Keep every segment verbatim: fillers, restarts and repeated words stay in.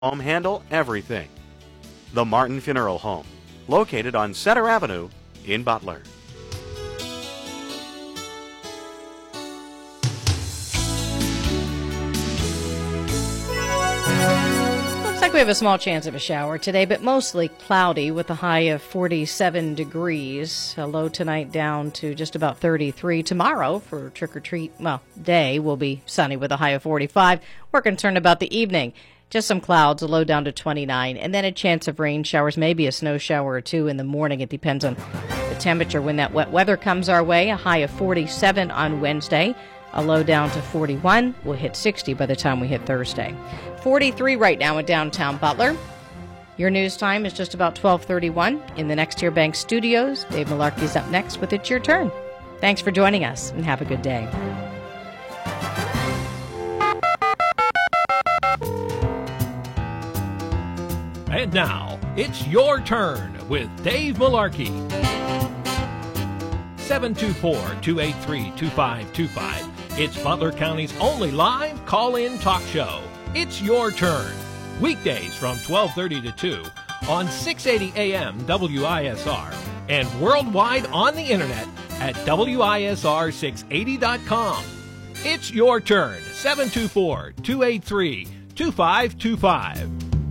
home handle everything. The Martin Funeral Home, located on Center Avenue in Butler. Looks like we have a small chance of a shower today, but mostly cloudy with a high of forty-seven degrees. A low tonight down to just about thirty-three. Tomorrow for trick-or-treat, well, day will be sunny with a high of forty-five. We're concerned about the evening. Just some clouds, a low down to twenty-nine, and then a chance of rain showers, maybe a snow shower or two in the morning. It depends on the temperature when that wet weather comes our way. A high of forty-seven on Wednesday, a low down to forty-one. We'll hit sixty by the time we hit Thursday. forty-three right now in downtown Butler. Your news time is just about twelve thirty-one. In the Next Tier Bank studios, Dave Malarkey's up next with It's Your Turn. Thanks for joining us, and have a good day. And now, it's your turn with Dave Malarkey. seven two four, two eight three, two five two five. It's Butler County's only live call-in talk show. It's your turn. Weekdays from twelve thirty to two on six eighty A M W I S R and worldwide on the internet at W I S R six eighty dot com. It's your turn. seven two four, two eight three, two five two five.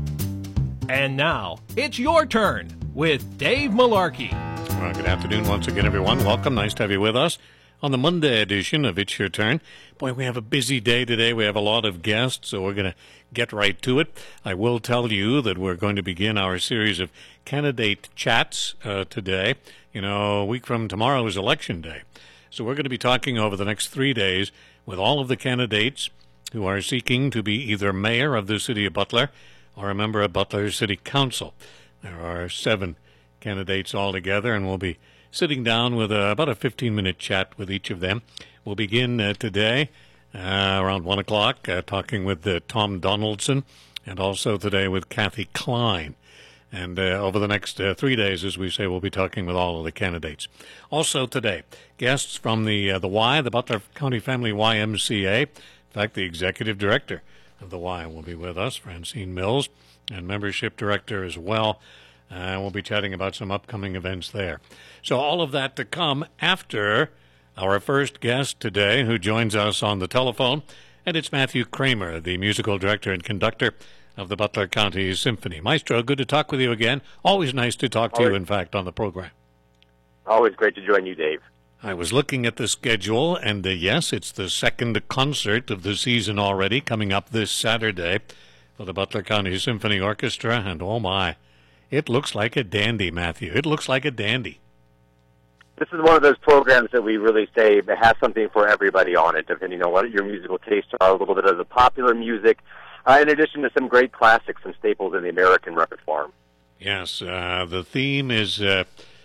And now, it's your turn with Dave Malarkey. Well, good afternoon once again, everyone. Welcome. Nice to have you with us on the Monday edition of It's Your Turn. Boy, we have a busy day today. We have a lot of guests, so we're going to get right to it. I will tell you that we're going to begin our series of candidate chats uh, today. You know, a week from tomorrow is Election Day. So we're going to be talking over the next three days with all of the candidates who are seeking to be either mayor of the city of Butler or a member of Butler City Council. There are seven candidates altogether, and we'll be sitting down with uh, about a fifteen-minute chat with each of them. We'll begin uh, today uh, around one o'clock, uh, talking with uh, Tom Donaldson, and also today with Kathy Klein. And uh, over the next uh, three days, as we say, we'll be talking with all of the candidates. Also today, guests from the uh, the Y, the Butler County Family Y M C A. In fact, the executive director of the Y will be with us, Francine Mills, and membership director as well. Uh, we'll be chatting about some upcoming events there. So all of that to come after our first guest today, who joins us on the telephone, and it's Matthew Kramer, the musical director and conductor of the Butler County Symphony. Maestro, good to talk with you again. Always nice to talk to Always. you, in fact, on the program. Always great to join you, Dave. I was looking at the schedule, and uh, yes, it's the second concert of the season already, coming up this Saturday for the Butler County Symphony Orchestra, and oh my, it looks like a dandy, Matthew. It looks like a dandy. This is one of those programs that we really say it has something for everybody on it, depending on what your musical tastes are, a little bit of the popular music, uh, in addition to some great classics and staples in the American repertoire. Yes, uh, the theme is... Uh,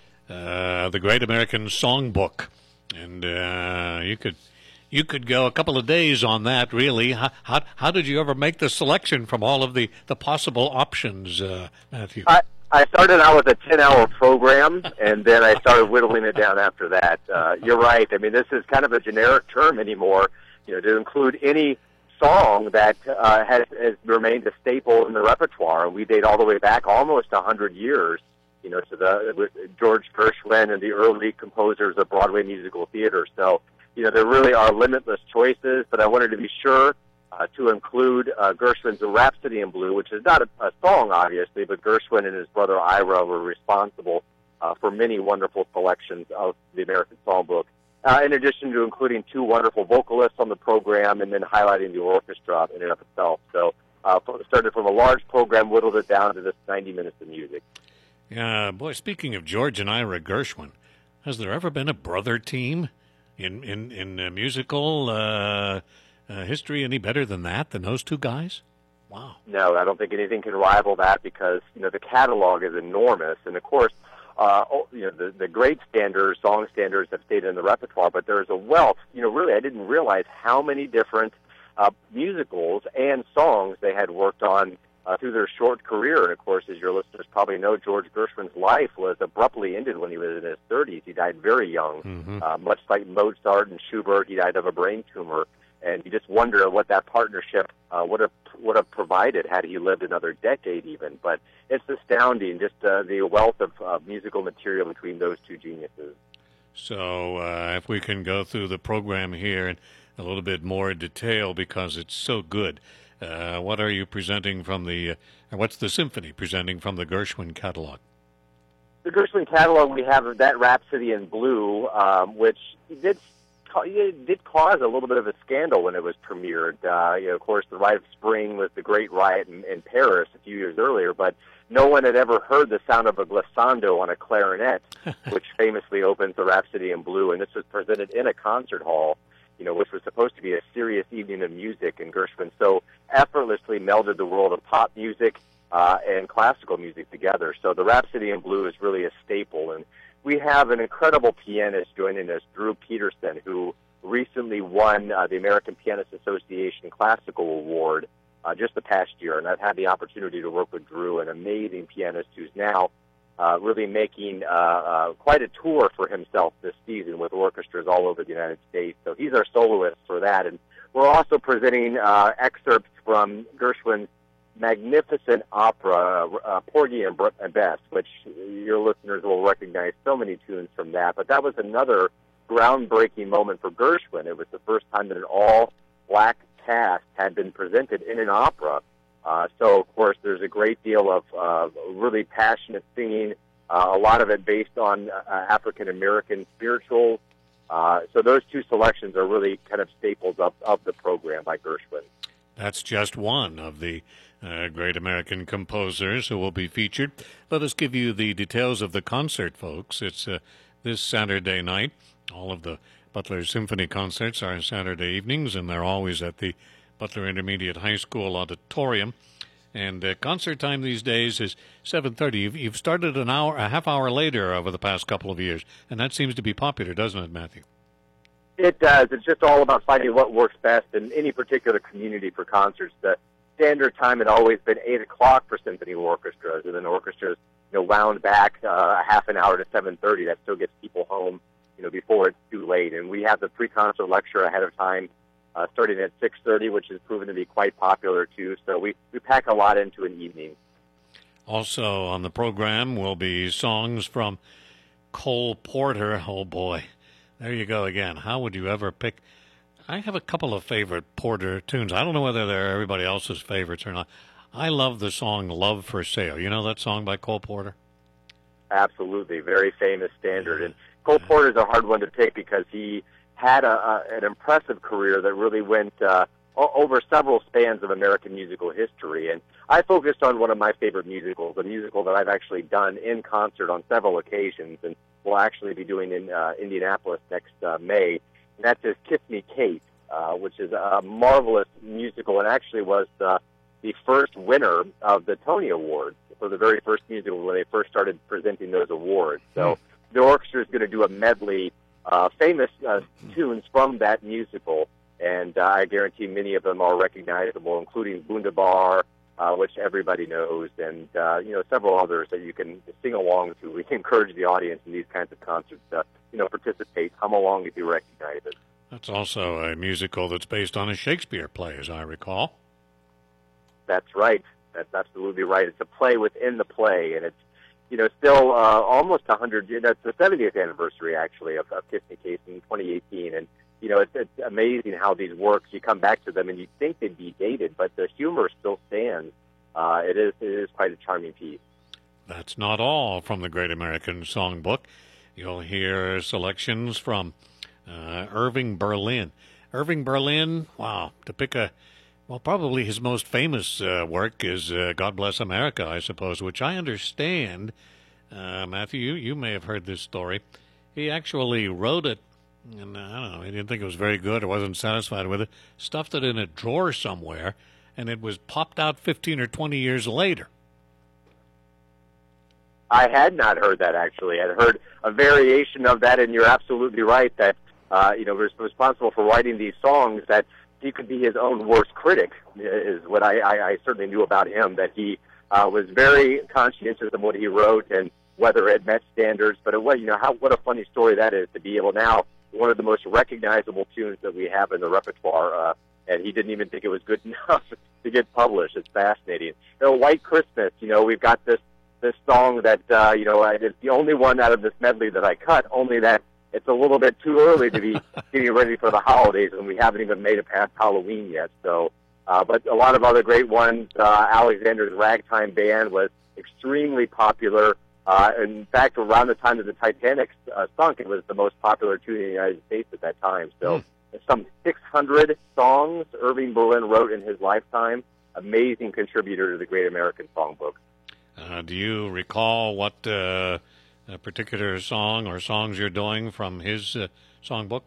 Uh, the Great American Songbook, and uh, you could you could go a couple of days on that. Really, how how, how did you ever make the selection from all of the, the possible options, uh, Matthew? I, I started out with a ten-hour program, and then I started whittling it down after that. Uh, you're right. I mean, this is kind of a generic term anymore. You know, to include any song that uh, has, has remained a staple in the repertoire, and we date all the way back almost a hundred years. You know, to the with George Gershwin and the early composers of Broadway musical theater. So, you know, there really are limitless choices, but I wanted to be sure uh, to include uh, Gershwin's Rhapsody in Blue, which is not a, a song, obviously, but Gershwin and his brother Ira were responsible uh, for many wonderful selections of the American Songbook, uh, in addition to including two wonderful vocalists on the program and then highlighting the orchestra in and of itself. So, uh, started from a large program, whittled it down to this ninety minutes of music. Yeah, boy, speaking of George and Ira Gershwin, has there ever been a brother team in, in, in uh, musical uh, uh, history any better than that, than those two guys? Wow. No, I don't think anything can rival that because, you know, the catalog is enormous. And, of course, uh, you know, the, the great standards, song standards have stayed in the repertoire, but there's a wealth. You know, really, I didn't realize how many different uh, musicals and songs they had worked on Uh, through their short career. And, of course, as your listeners probably know, George Gershwin's life was abruptly ended when he was in his thirties. He died very young, mm-hmm. uh, much like Mozart and Schubert. He died of a brain tumor. And you just wonder what that partnership uh, would have would have provided had he lived another decade even. But it's astounding, just uh, the wealth of uh, musical material between those two geniuses. So uh, if we can go through the program here in a little bit more detail because it's so good. Uh, what are you presenting from the, uh, what's the symphony presenting from the Gershwin catalog? The Gershwin catalog, we have that Rhapsody in Blue, um, which did it did cause a little bit of a scandal when it was premiered. Uh, you know, of course, The Rite of Spring was the great riot in, in Paris a few years earlier, but no one had ever heard the sound of a glissando on a clarinet, which famously opens the Rhapsody in Blue, and this was presented in a concert hall, you know, which was supposed to be a serious evening of music, and Gershwin so effortlessly melded the world of pop music uh, and classical music together. So the Rhapsody in Blue is really a staple, and we have an incredible pianist joining us, Drew Peterson, who recently won uh, the American Pianist Association Classical Award uh, just the past year, and I've had the opportunity to work with Drew, an amazing pianist who's now uh, really making uh, uh, quite a tour for himself this season with orchestras all over the United States. So he's our soloist for that, and we're also presenting uh, excerpts from Gershwin's magnificent opera, uh, Porgy and Bess, which your listeners will recognize so many tunes from that. But that was another groundbreaking moment for Gershwin. It was the first time that an all-black cast had been presented in an opera. Uh, so, of course, there's a great deal of uh, really passionate singing, uh, a lot of it based on uh, African-American spirituals. Uh, so those two selections are really kind of staples of, of the program by Gershwin. That's just one of the uh, great American composers who will be featured. Let us give you the details of the concert, folks. It's uh, this Saturday night. All of the Butler Symphony concerts are Saturday evenings, and they're always at the Butler Intermediate High School auditorium. And uh, concert time these days is seven thirty. You've, you've started an hour, a half hour later over the past couple of years, and that seems to be popular, doesn't it, Matthew? It does. It's just all about finding what works best in any particular community for concerts. The standard time had always been eight o'clock for symphony orchestras, and then orchestras, you know, wound back uh, a half an hour to seven thirty. That still gets people home, you know, before it's too late. And we have the pre-concert lecture ahead of time, uh, starting at six thirty, which has proven to be quite popular too. So we we pack a lot into an evening. Also on the program will be songs from Cole Porter. Oh boy. There you go again. How would you ever pick? I have a couple of favorite Porter tunes. I don't know whether they're everybody else's favorites or not. I love the song Love for Sale. You know that song by Cole Porter? Absolutely. Very famous standard. And Cole Porter's a hard one to pick because he had a, a, an impressive career that really went uh, over several spans of American musical history. And I focused on one of my favorite musicals, a musical that I've actually done in concert on several occasions, and we'll actually be doing in uh, Indianapolis next uh, May. And that's his Kiss Me Kate, uh, which is a marvelous musical and actually was uh, the first winner of the Tony Awards for the very first musical when they first started presenting those awards. So the orchestra is going to do a medley, uh, famous uh, tunes from that musical, and uh, I guarantee many of them are recognizable, including Wunderbar, Uh, which everybody knows, and uh, you know, several others that you can sing along to. We encourage the audience in these kinds of concerts to, you know, participate, hum along if you recognize it. That's also a musical that's based on a Shakespeare play, as I recall. That's right. That's absolutely right. It's a play within the play, and it's, you know, still uh, almost one hundred. You know, it's the seventieth anniversary actually of, of Kiss Me Kate in twenty eighteen, and you know, it's, it's amazing how these works, you come back to them and you think they'd be dated, but the humor still stands. Uh, it is it is quite a charming piece. That's not all from the Great American Songbook. You'll hear selections from uh, Irving Berlin. Irving Berlin, wow, to pick a, well, probably his most famous uh, work is uh, God Bless America, I suppose, which I understand, uh, Matthew, you, you may have heard this story. He actually wrote it, and I don't know, he didn't think it was very good or wasn't satisfied with it, stuffed it in a drawer somewhere, and it was popped out fifteen or twenty years later. I had not heard that, actually. I'd heard a variation of that, and you're absolutely right that, uh, you know, was responsible for writing these songs, that he could be his own worst critic, is what I, I, I certainly knew about him, that he uh, was very conscientious of what he wrote and whether it met standards. But it was, you know, how what a funny story that is to be able now, one of the most recognizable tunes that we have in the repertoire, uh, and he didn't even think it was good enough to get published. It's fascinating. You know, White Christmas, you know, we've got this this song that, uh, you know, it's the only one out of this medley that I cut, only that it's a little bit too early to be getting ready for the holidays, and we haven't even made it past Halloween yet. So, uh, but a lot of other great ones. Uh, Alexander's Ragtime Band was extremely popular. Uh, in fact, around the time that the Titanic uh, sunk, it was the most popular tune in the United States at that time. So, mm. some six hundred songs Irving Berlin wrote in his lifetime. Amazing contributor to the Great American Songbook. Uh, do you recall what uh, a particular song or songs you're doing from his uh, songbook?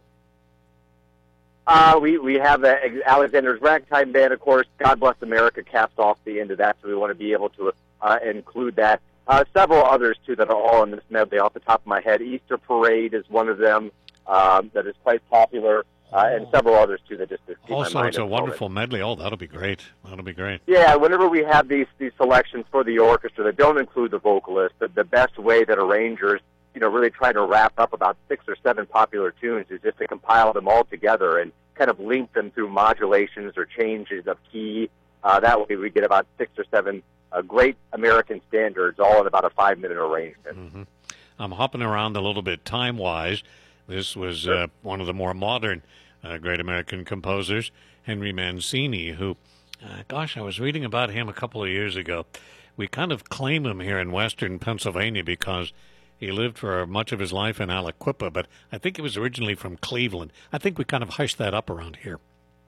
Uh, we, we have uh, Alexander's Ragtime Band, of course. God Bless America caps off the end of that, so we want to be able to uh, include that. Uh, several others, too, that are all in this medley off the top of my head. Easter Parade is one of them um, that is quite popular. Uh, and several others, too, that just keep also, my mind it's a at the wonderful moment. medley. Oh, that'll be great. That'll be great. Yeah, whenever we have these these selections for the orchestra that don't include the vocalist, the, the best way that arrangers, you know, really try to wrap up about six or seven popular tunes is just to compile them all together and kind of link them through modulations or changes of key. Uh, that way we get about six or seven uh, great American standards all in about a five-minute arrangement. Mm-hmm. I'm hopping around a little bit time-wise. This was Sure. uh, one of the more modern uh, great American composers, Henry Mancini, who, uh, gosh, I was reading about him a couple of years ago. We kind of claim him here in western Pennsylvania because he lived for much of his life in Aliquippa, but I think he was originally from Cleveland. I think we kind of hushed that up around here.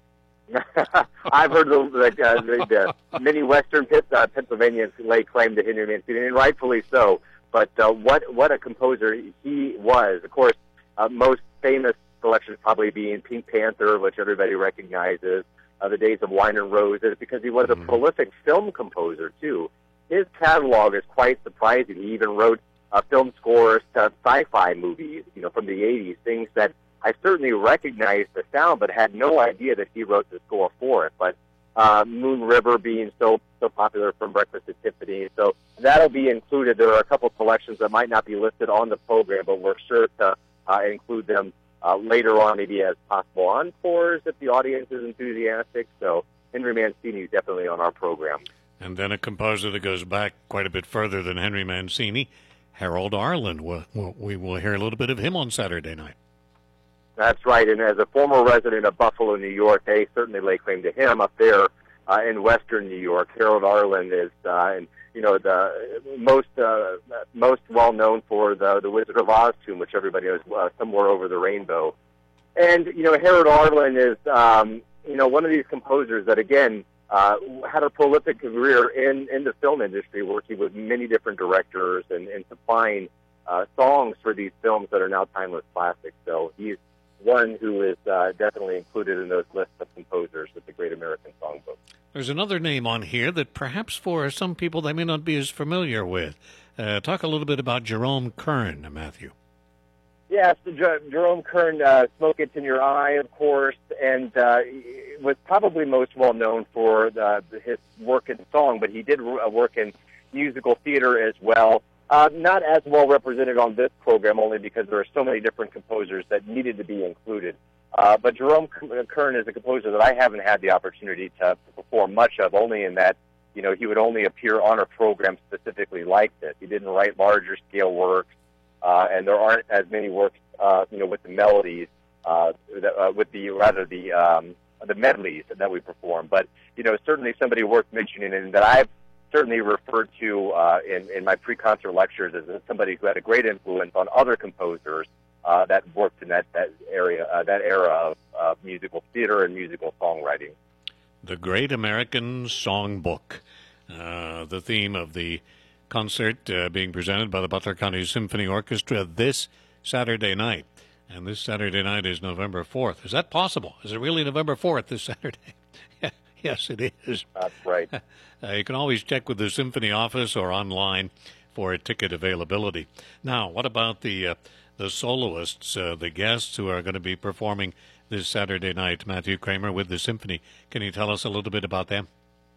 I've heard the, the, uh, the, the many western uh, Pennsylvanians lay claim to Henry Mancini, and rightfully so. But uh, what what a composer he was. Of course, uh, most famous selections probably being Pink Panther, which everybody recognizes, uh, The Days of Wine and Roses, because he was a mm-hmm. prolific film composer, too. His catalog is quite surprising. He even wrote uh, film scores to sci-fi movies, you know, from the eighties, things that I certainly recognized the sound, but had no idea that he wrote the score for it. But uh, Moon River being so so popular from Breakfast at Tiffany's, so that'll be included. There are a couple selections that might not be listed on the program, but we're sure to uh, include them uh, later on, maybe as possible encores if the audience is enthusiastic. So Henry Mancini is definitely on our program. And then a composer that goes back quite a bit further than Henry Mancini, Harold Arlen. We'll, we'll, we will hear a little bit of him on Saturday night. That's right, and as a former resident of Buffalo, New York, they certainly lay claim to him up there uh, in western New York. Harold Arlen is, uh, and you know, the most uh, most well known for the the Wizard of Oz tune, which everybody knows, uh, Somewhere Over the Rainbow. And you know, Harold Arlen is, um, you know, one of these composers that again uh, had a prolific career in in the film industry, working with many different directors and, and supplying uh, songs for these films that are now timeless classics. So he's one who is uh, definitely included in those lists of composers with the Great American Songbook. There's another name on here that perhaps for some people they may not be as familiar with. Uh, talk a little bit about Jerome Kern, Matthew. Yes, Jer- Jerome Kern, uh, Smoke Gets in Your Eye, of course, and uh, was probably most well known for the, his work in song, but he did work in musical theater as well. Uh, not as well represented on this program, only because there are so many different composers that needed to be included. Uh, but Jerome Kern is a composer that I haven't had the opportunity to, to perform much of, only in that, you know, he would only appear on a program specifically like this. He didn't write larger scale works, uh, and there aren't as many works, uh, you know, with the melodies, uh, that, uh, with the, rather the, um, the medleys that we perform. But, you know, certainly somebody worth mentioning and that I've certainly referred to uh, in, in my pre-concert lectures as somebody who had a great influence on other composers uh, that worked in that, that area, uh, that era of uh, musical theater and musical songwriting. The Great American Songbook, uh, the theme of the concert uh, being presented by the Butler County Symphony Orchestra this Saturday night. And this Saturday night is November fourth. Is that possible? Is it really November fourth this Saturday? Yes, it is. That's right. Uh, you can always check with the Symphony office or online for ticket availability. Now, what about the uh, the soloists, uh, the guests who are going to be performing this Saturday night? Matthew Kramer with the Symphony. Can you tell us a little bit about them?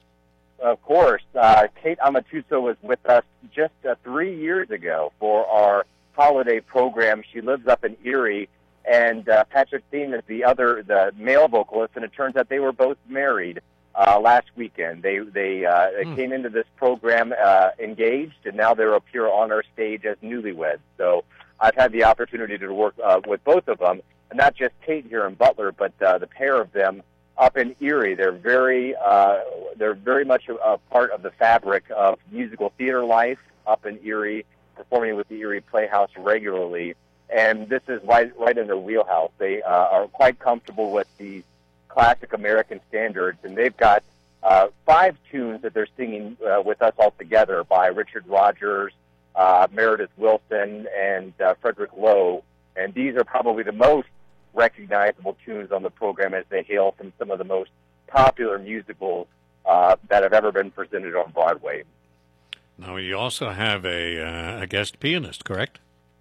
Of course. Uh, Kate Amatuso was with us just uh, three years ago for our holiday program. She lives up in Erie, and uh, Patrick Thiem is the other, the male vocalist, and it turns out they were both married uh, last weekend. They they, uh, they mm. came into this program uh, engaged, and now they'll appear on our stage as newlyweds. So I've had the opportunity to work uh, with both of them, and not just Kate here in Butler, but uh, the pair of them up in Erie. They're very uh, they're very much a, a part of the fabric of musical theater life up in Erie, performing with the Erie Playhouse regularly. And this is right, right in their wheelhouse. They uh, are quite comfortable with these classic American standards, and they've got uh, five tunes that they're singing uh, with us all together by Richard Rodgers, uh, Meredith Wilson, and uh, Frederick Lowe. And these are probably the most recognizable tunes on the program, as they hail from some of the most popular musicals uh, that have ever been presented on Broadway. Now, you also have a, uh, a guest pianist, correct?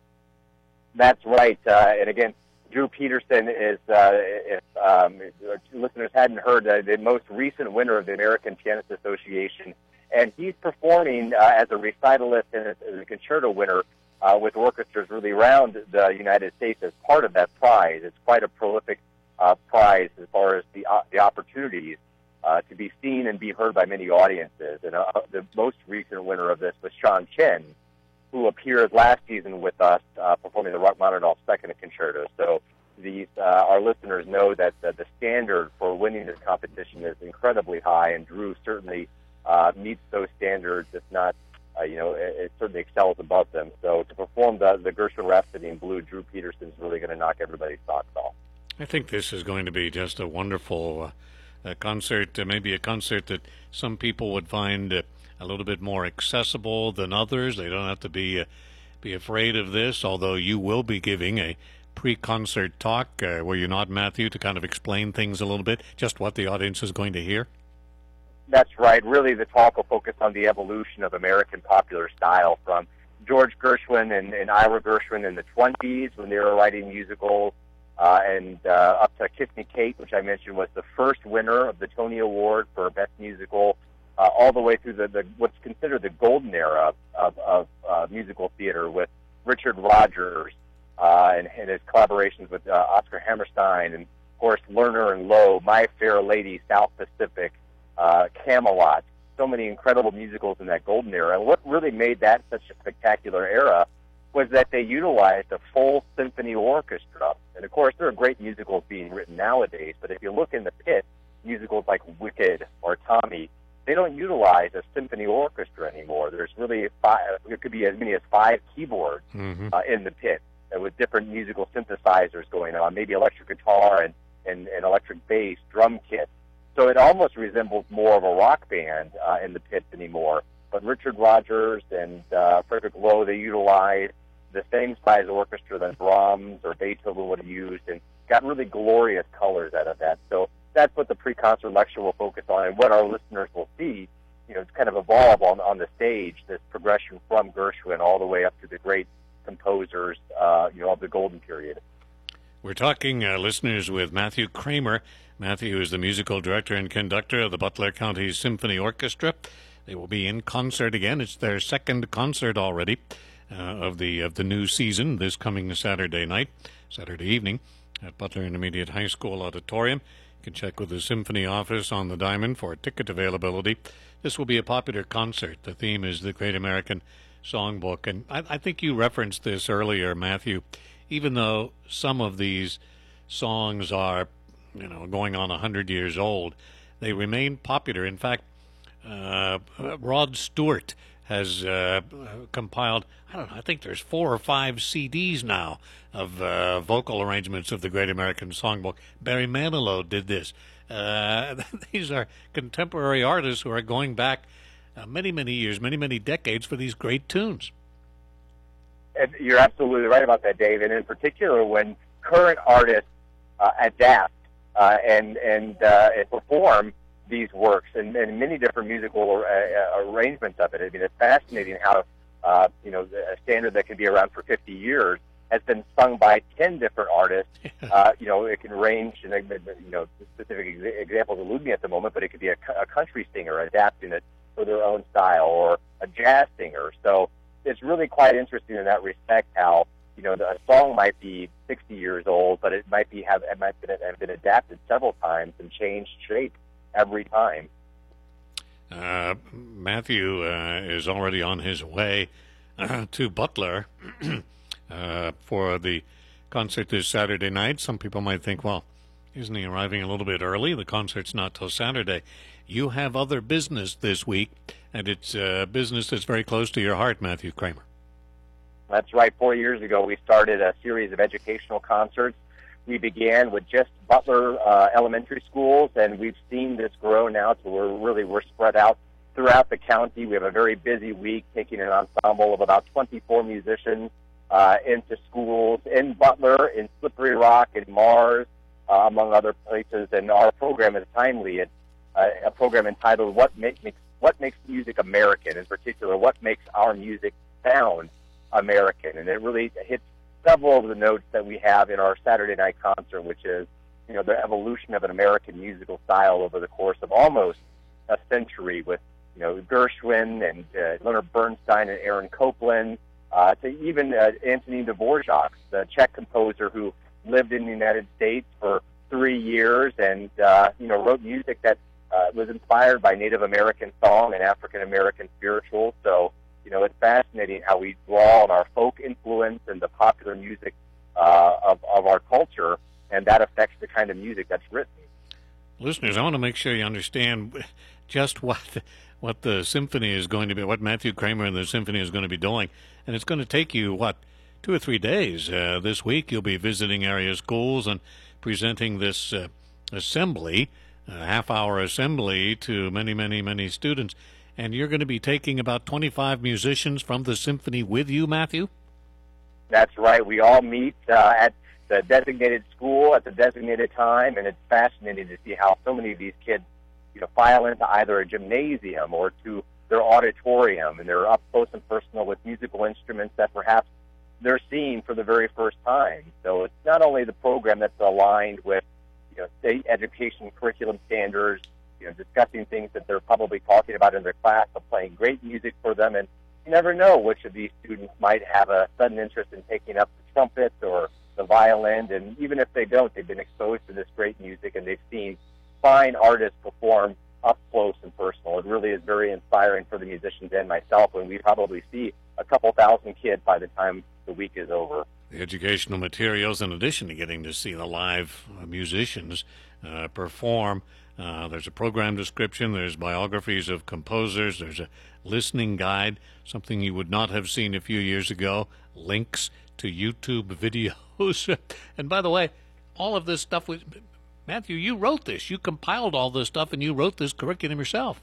That's right. Uh, and again, Drew Peterson is, uh, if um, listeners hadn't heard, uh, the most recent winner of the American Pianist Association. And he's performing uh, as a recitalist and as a concerto winner uh, with orchestras really around the United States as part of that prize. It's quite a prolific uh, prize as far as the, uh, the opportunities uh, to be seen and be heard by many audiences. And uh, the most recent winner of this was Sean Chen, who appeared last season with us uh, performing the Rachmaninoff Second Concerto. So these, uh, our listeners know that uh, the standard for winning this competition is incredibly high, and Drew certainly uh, meets those standards, if not, uh, you know, it, it certainly excels above them. So to perform the, the Gershwin Rhapsody in Blue, Drew Peterson's really going to knock everybody's socks off. I think this is going to be just a wonderful uh, concert, uh, maybe a concert that some people would find uh, a little bit more accessible than others. They don't have to be uh, be afraid of this, although you will be giving a pre-concert talk, uh, were you not, Matthew, to kind of explain things a little bit, just what the audience is going to hear? That's right. Really, the talk will focus on the evolution of American popular style from George Gershwin and, and Ira Gershwin in the twenties when they were writing musicals, uh, and uh, up to Kiss Me Kate, which I mentioned was the first winner of the Tony Award for Best Musical, Uh, all the way through the, the what's considered the golden era of, of uh, musical theater with Richard Rodgers uh, and, and his collaborations with uh, Oscar Hammerstein, and of course Lerner and Lowe, My Fair Lady, South Pacific, uh, Camelot. So many incredible musicals in that golden era. And what really made that such a spectacular era was that they utilized a full symphony orchestra. And of course, there are great musicals being written nowadays, but if you look in the pit, musicals like Wicked or Tommy, they don't utilize a symphony orchestra anymore. There's really five, it could be as many as five keyboards mm-hmm. uh, in the pit uh, with different musical synthesizers going on, maybe electric guitar and, and, and electric bass, drum kit. So it almost resembles more of a rock band uh, in the pits anymore. But Richard Rodgers and uh, Frederick Lowe, they utilized the same size orchestra that Brahms or Beethoven would have used, and got really glorious colors out of that. So that's what the pre-concert lecture will focus on, and what our listeners will see, you know, kind of evolve on, on the stage, this progression from Gershwin all the way up to the great composers, uh, you know, of the golden period. We're talking, uh, listeners, with Matthew Kramer. Matthew is the musical director and conductor of the Butler County Symphony Orchestra. They will be in concert again. It's their second concert already uh, of the of the new season this coming Saturday night, Saturday evening, at Butler Intermediate High School Auditorium. You can check with the Symphony office on the Diamond for ticket availability. This will be a popular concert. The theme is the Great American Songbook. And I, I think you referenced this earlier, Matthew. Even though some of these songs are, you know, going on one hundred years old, they remain popular. In fact, uh, Rod Stewart has uh, compiled, I don't know, I think there's four or five C Ds now of uh, vocal arrangements of the Great American Songbook. Barry Manilow did this. Uh, these are contemporary artists who are going back uh, many, many years, many, many decades for these great tunes. And you're absolutely right about that, Dave. And in particular, when current artists uh, adapt uh, and and, uh, and perform these works and, and many different musical uh, arrangements of it. I mean, it's fascinating how uh, you know a standard that can be around for fifty years has been sung by ten different artists. Uh, you know, it can range, and you know, specific ex- examples elude me at the moment, but it could be a, a country singer adapting it for their own style, or a jazz singer. So it's really quite interesting in that respect how, you you know, the, a song might be sixty years old, but it might be have it might been, have been adapted several times and changed shape every time. Uh, Matthew uh, is already on his way uh, to Butler uh, for the concert this Saturday night. Some people might think, well, isn't he arriving a little bit early? The concert's not till Saturday. You have other business this week, and it's uh, business that's very close to your heart, Matthew Kramer. That's right. Four years ago, we started a series of educational concerts. We began with just Butler uh, elementary schools, and we've seen this grow now to where really we're spread out throughout the county. We have a very busy week, taking an ensemble of about twenty-four musicians uh, into schools in Butler, in Slippery Rock, in Mars, uh, among other places. And our program is timely. It's uh, a program entitled "What Makes What Makes Music American." In particular, what makes our music sound American, and it really hits several of the notes that we have in our Saturday night concert, which is, you know, the evolution of an American musical style over the course of almost a century, with, you know, Gershwin and uh, Leonard Bernstein and Aaron Copland, uh, to even uh, Antonin Dvorak, the Czech composer who lived in the United States for three years and uh, you know wrote music that uh, was inspired by Native American song and African American spirituals. So, you know, it's fascinating how we draw on our folk influence and the popular music uh, of, of our culture, and that affects the kind of music that's written. Listeners, I want to make sure you understand just what what the symphony is going to be, what Matthew Kramer and the symphony is going to be doing. And it's going to take you, what, two or three days. Uh, this week you'll be visiting area schools and presenting this uh, assembly, a half-hour assembly to many, many, many students. And you're going to be taking about twenty-five musicians from the symphony with you, Matthew? That's right. We all meet uh, at the designated school at the designated time, and it's fascinating to see how so many of these kids, you know, file into either a gymnasium or to their auditorium, and they're up close and personal with musical instruments that perhaps they're seeing for the very first time. So it's not only the program that's aligned with, you know, state education curriculum standards, you know, discussing things that they're probably talking about in their class, but playing great music for them. And you never know which of these students might have a sudden interest in taking up the trumpet or the violin. And even if they don't, they've been exposed to this great music and they've seen fine artists perform up close and personal. It really is very inspiring for the musicians and myself when we probably see a couple thousand kids by the time the week is over. The educational materials, in addition to getting to see the live uh, musicians uh, perform, Uh, there's a program description, there's biographies of composers, there's a listening guide, something you would not have seen a few years ago, links to YouTube videos. And by the way, all of this stuff was, Matthew, you wrote this. You compiled all this stuff and you wrote this curriculum yourself.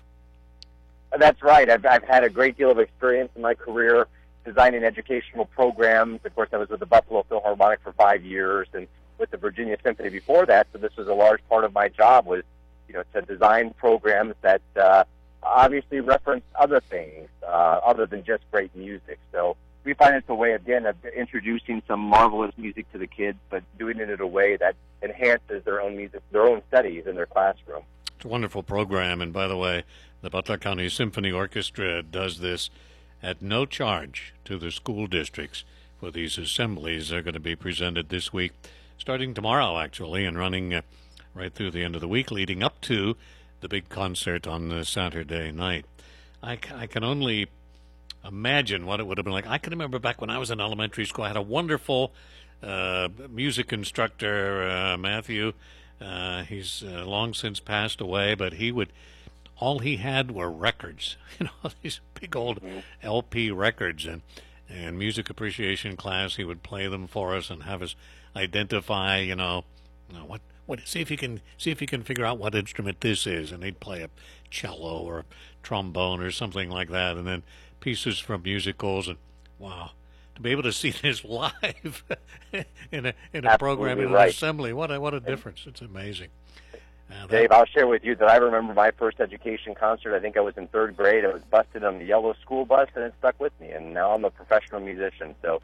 That's right. I've, I've had a great deal of experience in my career designing educational programs. Of course, I was with the Buffalo Philharmonic for five years and with the Virginia Symphony before that, so this was a large part of my job was, you know, to design programs that uh, obviously reference other things uh, other than just great music. So we find it's a way, again, of introducing some marvelous music to the kids, but doing it in a way that enhances their own music, their own studies in their classroom. It's a wonderful program, and by the way, the Butler County Symphony Orchestra does this at no charge to the school districts for these assemblies. They're going to be presented this week, starting tomorrow, actually, and running uh, right through the end of the week, leading up to the big concert on the Saturday night. I, I can only imagine what it would have been like. I can remember back when I was in elementary school, I had a wonderful uh, music instructor, uh, Matthew. Uh, he's uh, long since passed away, but he would, all he had were records, you know, these big old L P records, and, and music appreciation class, he would play them for us and have us identify, you know, you know what, What, see if you can see if you can figure out what instrument this is, and they'd play a cello or a trombone or something like that, and then pieces from musicals. And wow, to be able to see this live in a in a program in an right. assembly, what a what a difference! It's amazing. Uh, that, Dave, I'll share with you that I remember my first education concert. I think I was in third grade. I was busted on the yellow school bus, and it stuck with me. And now I'm a professional musician. So,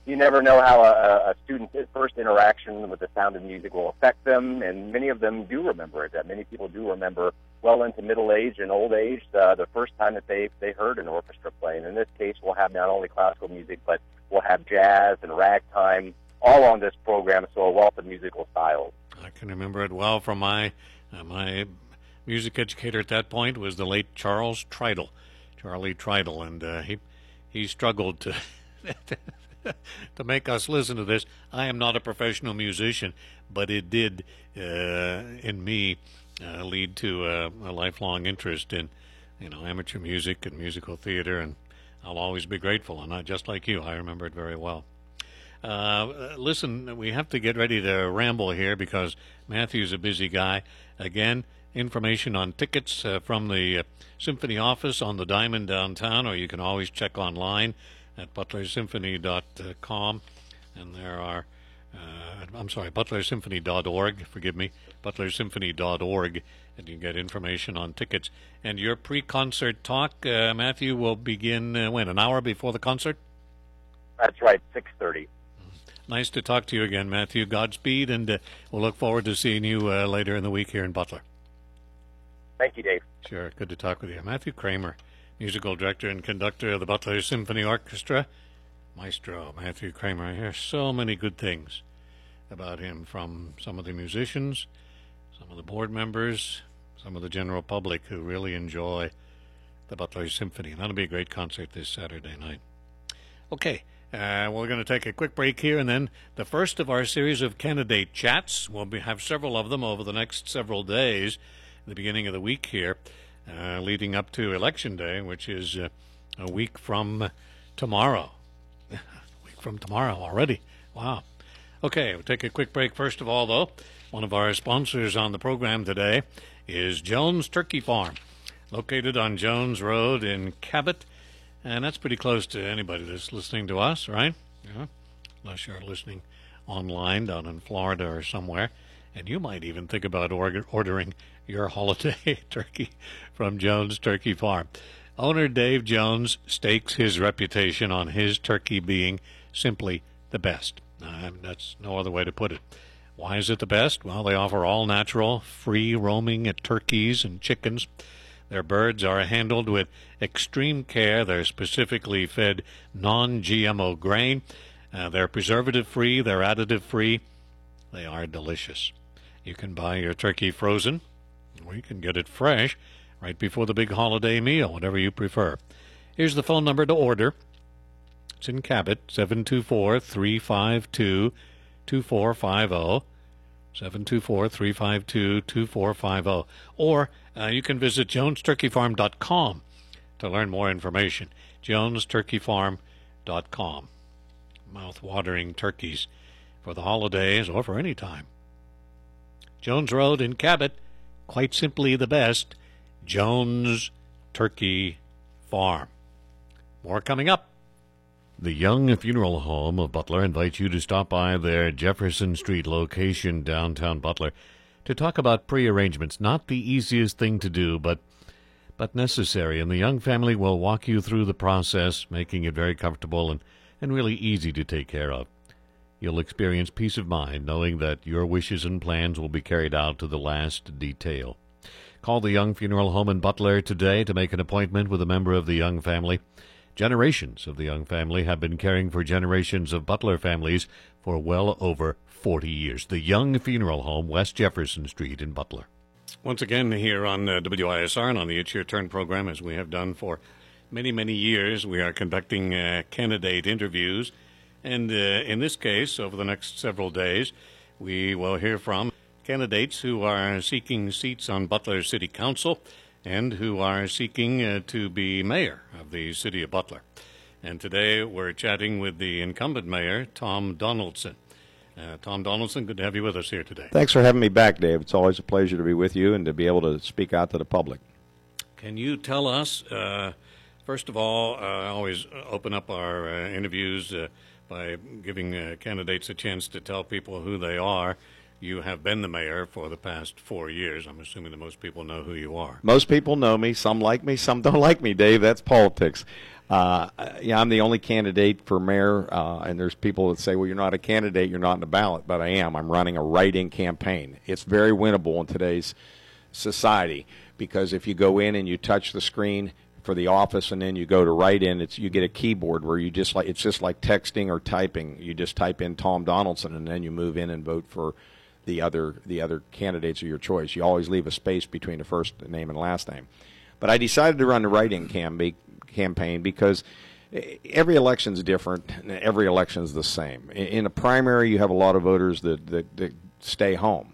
you never know how a, a student's first interaction with the sound of music will affect them, and many of them do remember it. That many people do remember well into middle age and old age uh, the first time that they they heard an orchestra play. And in this case, we'll have not only classical music, but we'll have jazz and ragtime all on this program, so a wealth of musical styles. I can remember it well from my uh, my music educator at that point was the late Charles Tridle, Charlie Tridle, and uh, he he struggled to to make us listen to this. I am not a professional musician, but it did uh, in me uh, lead to a, a lifelong interest in you know amateur music and musical theater, and I'll always be grateful. And I, just like you, I remember it very well. Uh, listen, we have to get ready to ramble here because Matthew's a busy guy. Again, information on tickets uh, from the uh, Symphony office on the Diamond downtown, or you can always check online at butler symphony dot com. And there are, uh, I'm sorry, butler symphony dot org, forgive me, butler symphony dot org, and you can get information on tickets. And your pre-concert talk, uh, Matthew, will begin uh, when, an hour before the concert? That's right, six thirty. Nice to talk to you again, Matthew. Godspeed, and uh, we'll look forward to seeing you uh, later in the week here in Butler. Thank you, Dave. Sure, good to talk with you. Matthew Kramer, musical director and conductor of the Butler Symphony Orchestra. Maestro Matthew Kramer. I hear so many good things about him from some of the musicians, some of the board members, some of the general public who really enjoy the Butler Symphony. And that'll be a great concert this Saturday night. Okay. Uh, we're going to take a quick break here, and then the first of our series of candidate chats. We'll be, have several of them over the next several days, the beginning of the week here, uh, leading up to Election Day, which is uh, a week from tomorrow. a week from tomorrow already. Wow. Okay, we'll take a quick break. First of all, though, one of our sponsors on the program today is Jones Turkey Farm, located on Jones Road in Cabot. And that's pretty close to anybody that's listening to us, right? Yeah. Unless you're listening online down in Florida or somewhere. And you might even think about or- ordering your holiday turkey from Jones Turkey Farm. Owner Dave Jones stakes his reputation on his turkey being simply the best. Uh, that's no other way to put it. Why is it the best? Well, they offer all natural, free roaming turkeys and chickens. Their birds are handled with extreme care. They're specifically fed non-G M O grain. Uh, they're preservative-free. They're additive-free. They are delicious. You can buy your turkey frozen, or you can get it fresh right before the big holiday meal, whatever you prefer. Here's the phone number to order. It's in Cabot, seven two four, three five two, two four five zero. seven two four, three five two, two four five zero. Or uh, you can visit jones turkey farm dot com to learn more information. jones turkey farm dot com. Mouth-watering turkeys for the holidays or for any time. Jones Road in Cabot, quite simply the best. Jones Turkey Farm. More coming up. The Young Funeral Home of Butler invites you to stop by their Jefferson Street location downtown Butler to talk about pre-arrangements. Not the easiest thing to do, but but necessary. And the Young family will walk you through the process, making it very comfortable and, and really easy to take care of. You'll experience peace of mind knowing that your wishes and plans will be carried out to the last detail. Call the Young Funeral Home in Butler today to make an appointment with a member of the Young family. Generations of the Young family have been caring for generations of Butler families for well over forty years. The Young Funeral Home, West Jefferson Street in Butler. Once again here on uh, W I S R and on the It's Your Turn program, as we have done for many, many years, we are conducting uh, candidate interviews. And uh, in this case, over the next several days, we will hear from candidates who are seeking seats on Butler City Council and who are seeking uh, to be mayor of the city of Butler. And today we're chatting with the incumbent mayor, Tom Donaldson. Uh, Tom Donaldson, good to have you with us here today. Thanks for having me back, Dave. It's always a pleasure to be with you and to be able to speak out to the public. Can you tell us, uh, first of all, uh, I always open up our uh, interviews uh, by giving uh, candidates a chance to tell people who they are. You have been the mayor for the past four years. I'm assuming that most people know who you are. Most people know me. Some like me, some don't like me, Dave. That's politics. Uh, yeah, I'm the only candidate for mayor, uh, and there's people that say, well, you're not a candidate, you're not in the ballot, but I am. I'm running a write-in campaign. It's very winnable in today's society because if you go in and you touch the screen for the office and then you go to write-in, it's you get a keyboard where you just like it's just like texting or typing. You just type in Tom Donaldson and then you move in and vote for the other the other candidates of your choice. You always leave a space between the first name and last name. But I decided to run the write-in cam- campaign because every election is different and every election is the same. In a primary, you have a lot of voters that, that, that stay home.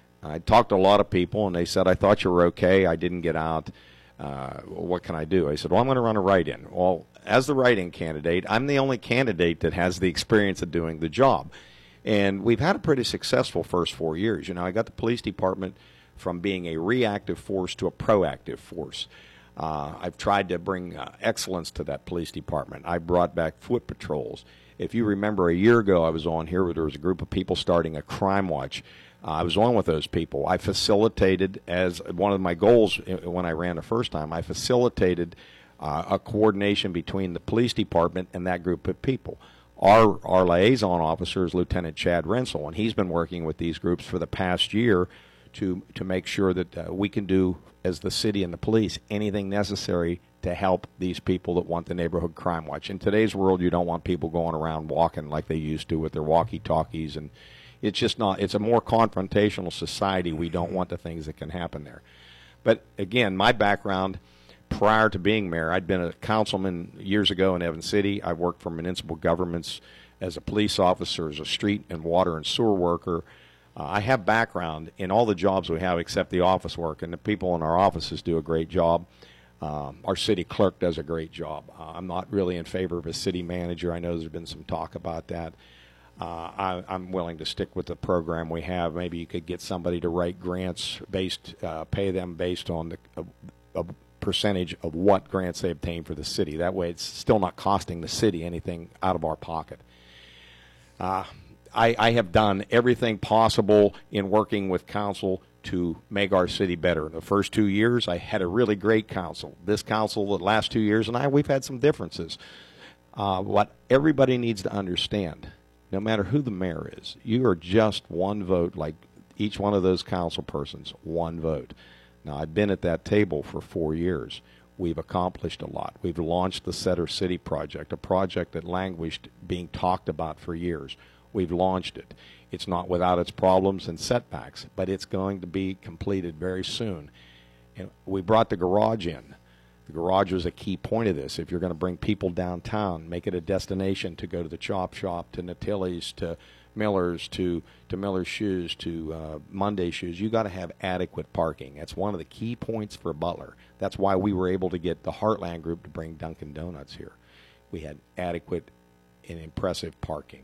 I talked to a lot of people, and they said, I thought you were okay. I didn't get out. Uh, what can I do? I said, well, I'm going to run a write-in. Well, as the write-in candidate, I'm the only candidate that has the experience of doing the job. And we've had a pretty successful first four years. You know, I got the police department from being a reactive force to a proactive force. Uh, I've tried to bring uh, excellence to that police department. I brought back foot patrols. If you remember, a year ago I was on here where there was a group of people starting a crime watch. Uh, I was on with those people. I facilitated, as one of my goals when I ran the first time, I facilitated uh, a coordination between the police department and that group of people. Our, our liaison officer is Lieutenant Chad Rensel, and he's been working with these groups for the past year to to make sure that uh, we can do, as the city and the police, anything necessary to help these people that want the neighborhood crime watch. In today's world, you don't want people going around walking like they used to with their walkie-talkies, and it's just not, it's a more confrontational society. We don't want the things that can happen there. But again, my background, prior to being mayor, I'd been a councilman years ago in Evans City. I worked for municipal governments as a police officer, as a street and water and sewer worker. Uh, I have background in all the jobs we have except the office work, and the people in our offices do a great job. Um, our city clerk does a great job. Uh, I'm not really in favor of a city manager. I know there's been some talk about that. Uh, I, I'm willing to stick with the program we have. Maybe you could get somebody to write grants based, uh, pay them based on the a, a percentage of what grants they obtain for the city. That way it's still not costing the city anything out of our pocket. Uh, I, I have done everything possible in working with council to make our city better. In the first two years, I had a really great council. This council, the last two years, and I, we've had some differences. Uh, what everybody needs to understand, no matter who the mayor is, you are just one vote, like each one of those council persons, one vote. Now, I've been at that table for four years. We've accomplished a lot. We've launched the Center City Project, a project that languished being talked about for years. We've launched it. It's not without its problems and setbacks, but it's going to be completed very soon. And we brought the garage in. The garage was a key point of this. If you're going to bring people downtown, make it a destination to go to the chop shop, to Natilli's, to Miller's, to, to Miller's Shoes, to uh, Monday Shoes, you got to have adequate parking. That's one of the key points for Butler. That's why we were able to get the Heartland Group to bring Dunkin' Donuts here. We had adequate and impressive parking.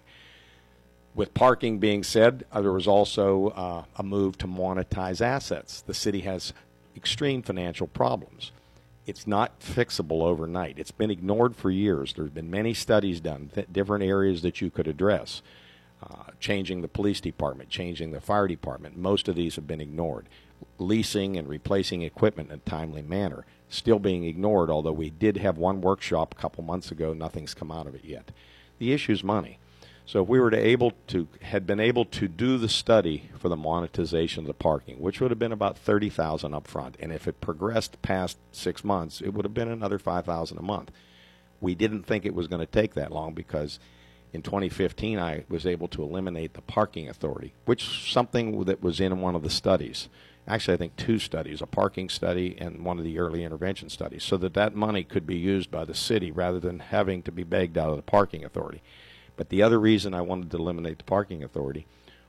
With parking being said, uh, there was also uh, a move to monetize assets. The city has extreme financial problems. It's not fixable overnight. It's been ignored for years. There's been many studies done, th- different areas that you could address. Uh, changing the police department, changing the fire department. Most of these have been ignored. Leasing and replacing equipment in a timely manner, still being ignored, although we did have one workshop a couple months ago. Nothing's come out of it yet. The issue is money. So if we were to able to had been able to do the study for the monetization of the parking, which would have been about thirty thousand up front, and if it progressed past six months, it would have been another five thousand a month. We didn't think it was going to take that long because in twenty fifteen I was able to eliminate the parking authority, which is something that was in one of the studies. Actually, I think two studies, a parking study and one of the early intervention studies, so that that money could be used by the city rather than having to be begged out of the parking authority. But the other reason I wanted to eliminate the parking authority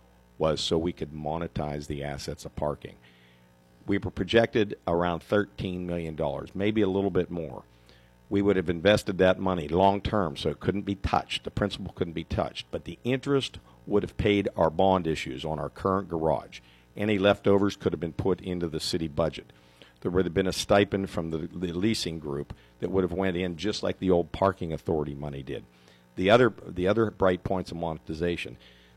was so we could monetize the assets of parking. We were projected around thirteen million dollars, maybe a little bit more. We would have invested that money long term, so it couldn't be touched. The principal couldn't be touched. But the interest would have paid our bond issues on our current garage. Any leftovers could have been put into the city budget. There would have been a stipend from the, the leasing group that would have went in just like the old parking authority money did. The other, the other bright points of monetization,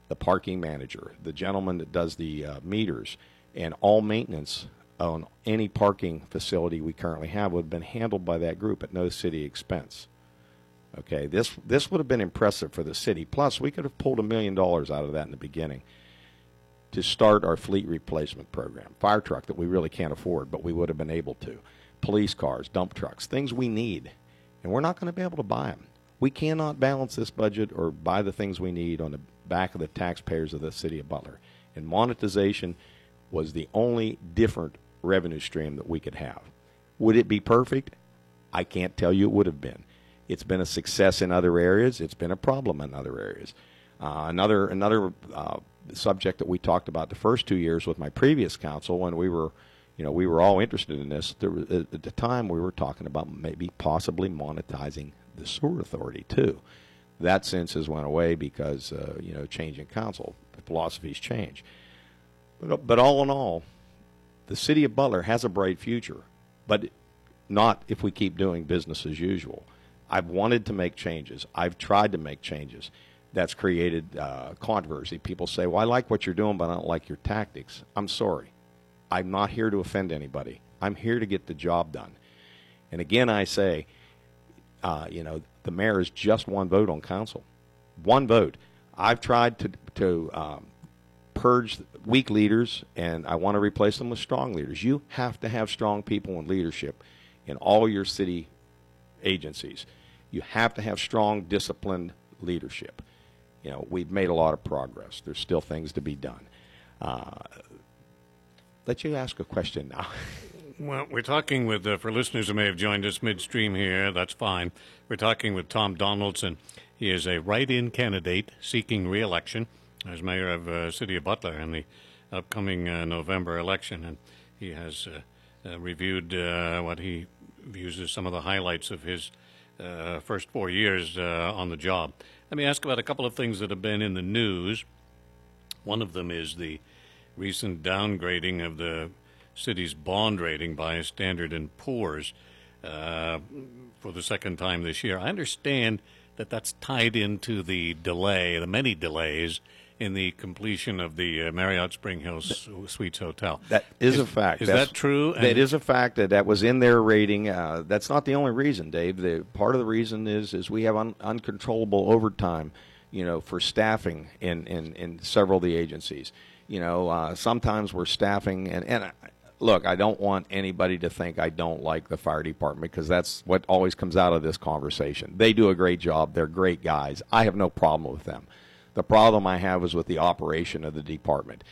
the parking manager, the gentleman that does the uh, meters, and all maintenance on any parking facility we currently have would have been handled by that group at no city expense. Okay, this this would have been impressive for the city. Plus, we could have pulled a million dollars out of that in the beginning to start our fleet replacement program. Fire truck that we really can't afford, but we would have been able to. Police cars, dump trucks, things we need, and we're not going to be able to buy them. We cannot balance this budget or buy the things we need on the back of the taxpayers of the city of Butler. And monetization was the only different revenue stream that we could have. Would it be perfect? I can't tell you it would have been. It's been a success in other areas. It's been a problem in other areas. Uh, another another uh, subject that we talked about the first two years with my previous council, when we were, you know, we were all interested in this. There was, at the time, we were talking about maybe possibly monetizing the sewer authority too. That sense has went away because uh, you know, changing council, philosophies change. But but all in all, the city of Butler has a bright future, but not if we keep doing business as usual. I've wanted to make changes. I've tried to make changes. That's created uh, controversy. People say, well, I like what you're doing, but I don't like your tactics. I'm sorry. I'm not here to offend anybody. I'm here to get the job done. And again, I say, uh, you know, the mayor is just one vote on council. One vote. I've tried to, to um, purge weak leaders, and I want to replace them with strong leaders. You have to have strong people in leadership in all your city agencies. You have to have strong, disciplined leadership. You know, we've made a lot of progress. There's still things to be done. Uh, let you ask a question now. Well, we're talking with, uh, for listeners who may have joined us midstream here, that's fine. We're talking with Tom Donaldson. He is a write-in candidate seeking re-election as mayor of uh, City of Butler in the upcoming uh, November election. And he has uh, uh, reviewed uh, what he views as some of the highlights of his uh, first four years uh, on the job. Let me ask about a couple of things that have been in the news. One of them is the recent downgrading of the city's bond rating by Standard and Poor's uh, for the second time this year. I understand that that's tied into the delay, the many delays in the completion of the uh, Marriott Spring Hill Suites Hotel. That is, is a fact. Is that's, that true? That and is a fact. That that was in their rating. Uh, that's not the only reason, Dave. The part of the reason is is we have un, uncontrollable overtime, you know, for staffing in, in, in several of the agencies. You know, uh, sometimes we're staffing, and, and uh, look, I don't want anybody to think I don't like the fire department, because that's what always comes out of this conversation. They do a great job. They're great guys. I have no problem with them. The problem I have is with the operation of the department.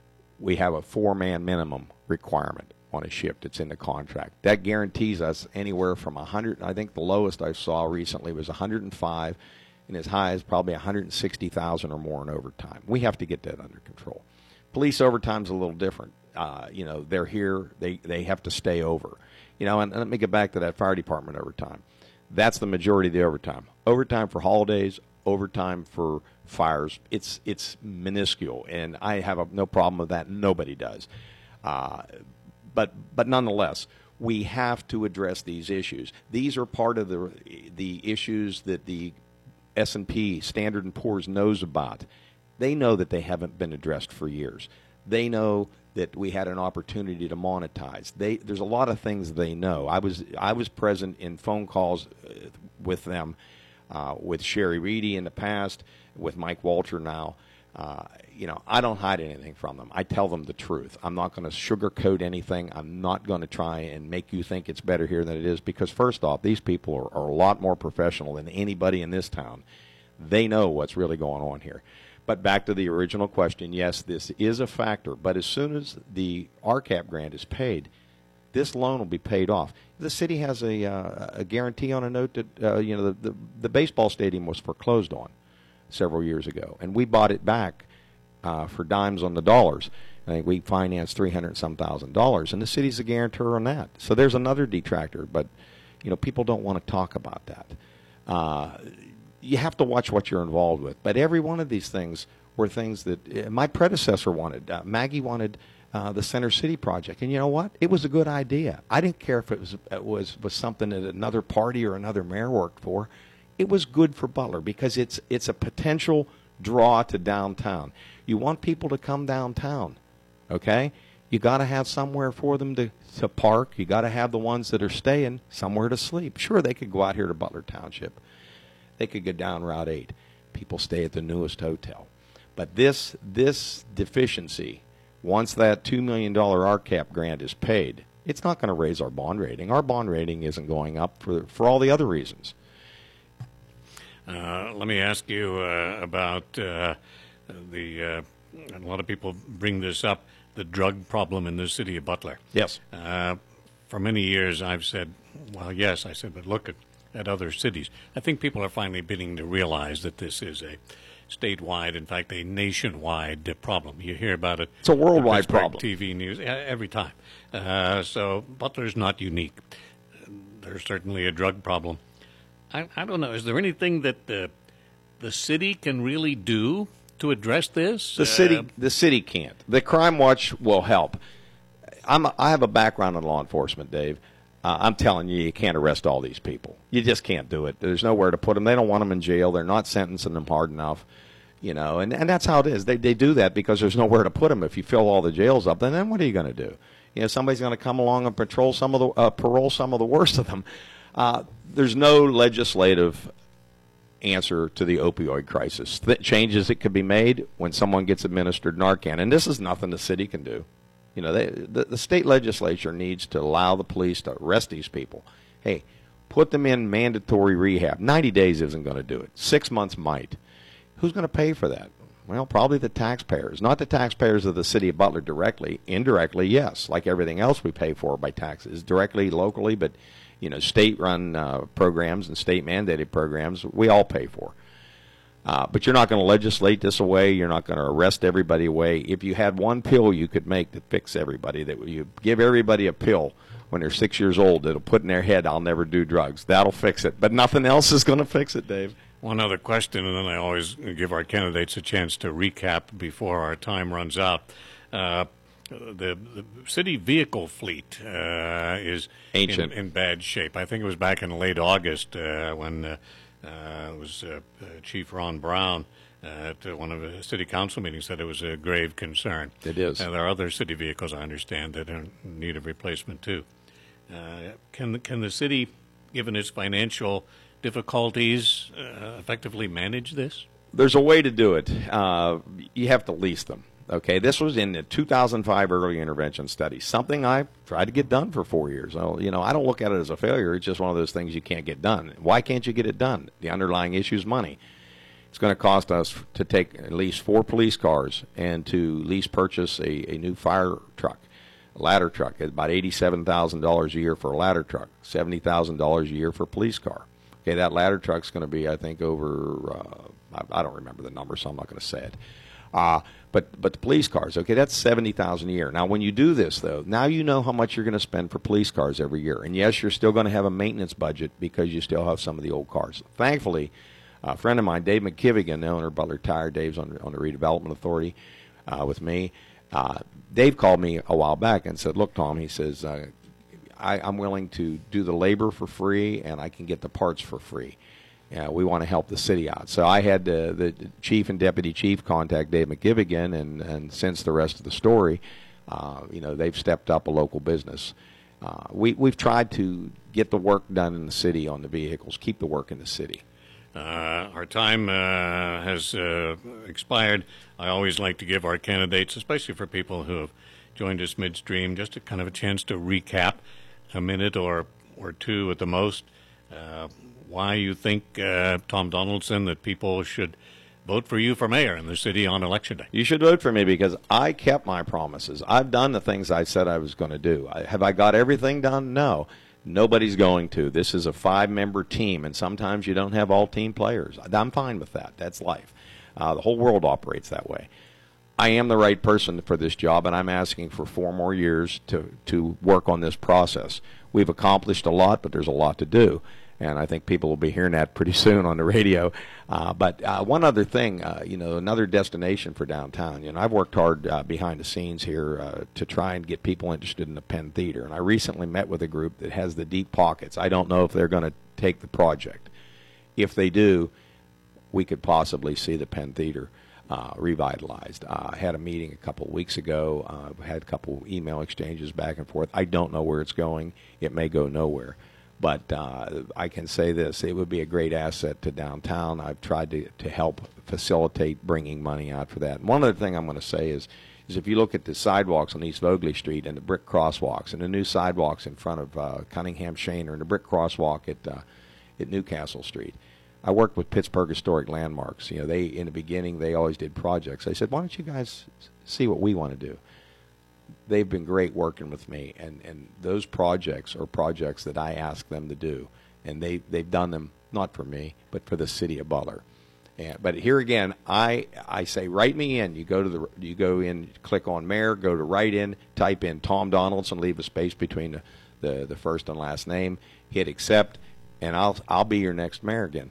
We have a four-man minimum requirement on a shift. It's in the contract. That guarantees us anywhere from one hundred, I think the lowest I saw recently was one hundred five, and as high as probably one hundred sixty thousand or more in overtime. We have to get that under control. Police overtime's a little different. Uh, you know, they're here. They, they have to stay over. You know, and, and let me get back to that fire department overtime. That's the majority of the overtime. Overtime for holidays, overtime for fires, it's it's minuscule, and I have a, no problem with that. Nobody does. Uh, but but nonetheless, we have to address these issues. These are part of the the issues that the S and P, Standard and Poor's, knows about. They know that they haven't been addressed for years. They know that we had an opportunity to monetize. They, there's a lot of things they know. I was I was present in phone calls with them, uh, with Sherry Reedy in the past, with Mike Walter now. Uh, you know, I don't hide anything from them. I tell them the truth. I'm not going to sugarcoat anything. I'm not going to try and make you think it's better here than it is, because first off, these people are, are a lot more professional than anybody in this town. They know what's really going on here. But back to the original question, yes, this is a factor. But as soon as the R CAP grant is paid, this loan will be paid off. The city has a, uh, a guarantee on a note that, uh, you know, the, the, the baseball stadium was foreclosed on several years ago, and we bought it back uh, for dimes on the dollars. I think we financed three hundred some thousand dollars, and the city's a guarantor on that. So there's another detractor, but, you know, people don't want to talk about that. Uh, you have to watch what you're involved with. But every one of these things were things that uh, my predecessor wanted. Uh, Maggie wanted uh, the Center City project, and you know what? It was a good idea. I didn't care if it was it was was something that another party or another mayor worked for. It was good for Butler because it's it's a potential draw to downtown. You want people to come downtown, okay? You got to have somewhere for them to, to park. You got to have the ones that are staying somewhere to sleep. Sure, they could go out here to Butler Township. They could go down Route eight. People stay at the newest hotel. But this this deficiency, once that two million dollars R C A P grant is paid, it's not going to raise our bond rating. Our bond rating isn't going up for, for all the other reasons. Uh, let me ask you uh, about uh, the, uh, a lot of people bring this up, the drug problem in the city of Butler. Yes. Uh, for many years I've said, well, yes, I said, but look at, at other cities. I think people are finally beginning to realize that this is a statewide, in fact, a nationwide uh, problem. You hear about it. It's a worldwide Pittsburgh problem. T V news uh, every time. Uh, so Butler's not unique. There's certainly a drug problem. I, I don't know. Is there anything that the the city can really do to address this? The city, Uh, the city can't. The Crime Watch will help. I'm a, I have a background in law enforcement, Dave. Uh, I'm telling you, you can't arrest all these people. You just can't do it. There's nowhere to put them. They don't want them in jail. They're not sentencing them hard enough, you know. And and that's how it is. They they do that because there's nowhere to put them. If you fill all the jails up, then then what are you going to do? You know, somebody's going to come along and patrol some of the uh, parole some of the worst of them. Uh, there's no legislative answer to the opioid crisis. Th- changes that could be made when someone gets administered Narcan, and this is nothing the city can do. You know, they, the, the state legislature needs to allow the police to arrest these people. Hey, put them in mandatory rehab. ninety days isn't going to do it. Six months might. Who's going to pay for that? Well, probably the taxpayers. Not the taxpayers of the city of Butler directly. Indirectly, yes, like everything else we pay for by taxes. Directly, locally, but, you know, state-run uh, programs and state-mandated programs, we all pay for. Uh, but you're not going to legislate this away. You're not going to arrest everybody away. If you had one pill you could make that fix everybody, that you give everybody a pill when they're six years old that'll put in their head, I'll never do drugs. That'll fix it. But nothing else is going to fix it, Dave. One other question, and then I always give our candidates a chance to recap before our time runs out. Uh, the, the city vehicle fleet uh, is Ancient. In, in bad shape. I think it was back in late August uh, when uh, uh, it was uh, uh, Chief Ron Brown uh, at uh, one of the city council meetings said it was a grave concern. It is. And there are other city vehicles, I understand, that are in need of replacement too. Uh, can can the city, given its financial difficulties, uh, effectively manage this? There's a way to do it. Uh, you have to lease them. Okay, this was in the two thousand five early intervention study, something I tried to get done for four years. So, you know, I don't look at it as a failure. It's just one of those things you can't get done. Why can't you get it done? The underlying issue is money. It's going to cost us to take at least four police cars and to lease purchase a, a new fire truck, a ladder truck. It's about eighty-seven thousand dollars a year for a ladder truck, seventy thousand dollars a year for a police car. Okay, that ladder truck's going to be, I think, over, uh, I, I don't remember the number, so I'm not going to say it. Uh, but but the police cars, okay, that's seventy thousand dollars a year. Now, when you do this, though, now you know how much you're going to spend for police cars every year. And, yes, you're still going to have a maintenance budget because you still have some of the old cars. Thankfully, a friend of mine, Dave McKivigan, the owner of Butler Tire, Dave's on, on the Redevelopment Authority uh, with me. Uh, Dave called me a while back and said, look, Tom, he says, uh, I, I'm willing to do the labor for free and I can get the parts for free. Yeah, we want to help the city out. So I had uh, the chief and deputy chief contact Dave McKivigan, and, and since the rest of the story, uh, you know, they've stepped up a local business. Uh, we, we've tried to get the work done in the city on the vehicles, keep the work in the city. Uh, our time uh, has uh, expired. I always like to give our candidates, especially for people who have joined us midstream, just a kind of a chance to recap a minute or, or two at the most. Uh, why you think, uh, Tom Donaldson, that people should vote for you for mayor in the city on Election Day. You should vote for me because I kept my promises. I've done the things I said I was going to do. I, have I got everything done? No. Nobody's going to. This is a five-member team, and sometimes you don't have all team players. I'm fine with that. That's life. Uh, the whole world operates that way. I am the right person for this job, and I'm asking for four more years to, to work on this process. We've accomplished a lot, but there's a lot to do. And I think people will be hearing that pretty soon on the radio. Uh, but uh, one other thing, uh, you know, another destination for downtown. You know, I've worked hard uh, behind the scenes here uh, to try and get people interested in the Penn Theater. And I recently met with a group that has the deep pockets. I don't know if they're going to take the project. If they do, we could possibly see the Penn Theater uh, revitalized. Uh, I had a meeting a couple of weeks ago. Uh, had a couple email exchanges back and forth. I don't know where it's going. It may go nowhere. But uh, I can say this, it would be a great asset to downtown. I've tried to, to help facilitate bringing money out for that. And one other thing I'm going to say is, is if you look at the sidewalks on East Vogley Street and the brick crosswalks and the new sidewalks in front of uh, Cunningham Shaner and the brick crosswalk at, uh, at Newcastle Street, I worked with Pittsburgh Historic Landmarks. You know, they, in the beginning, they always did projects. I said, why don't you guys see what we want to do? They've been great working with me, and, and those projects are projects that I ask them to do, and they, they've done them not for me, but for the city of Butler. And, but here again, I I say write me in. You go to the you go in, click on mayor, go to write in, type in Tom Donaldson, leave a space between the, the, the first and last name, hit accept, and I'll I'll be your next mayor again.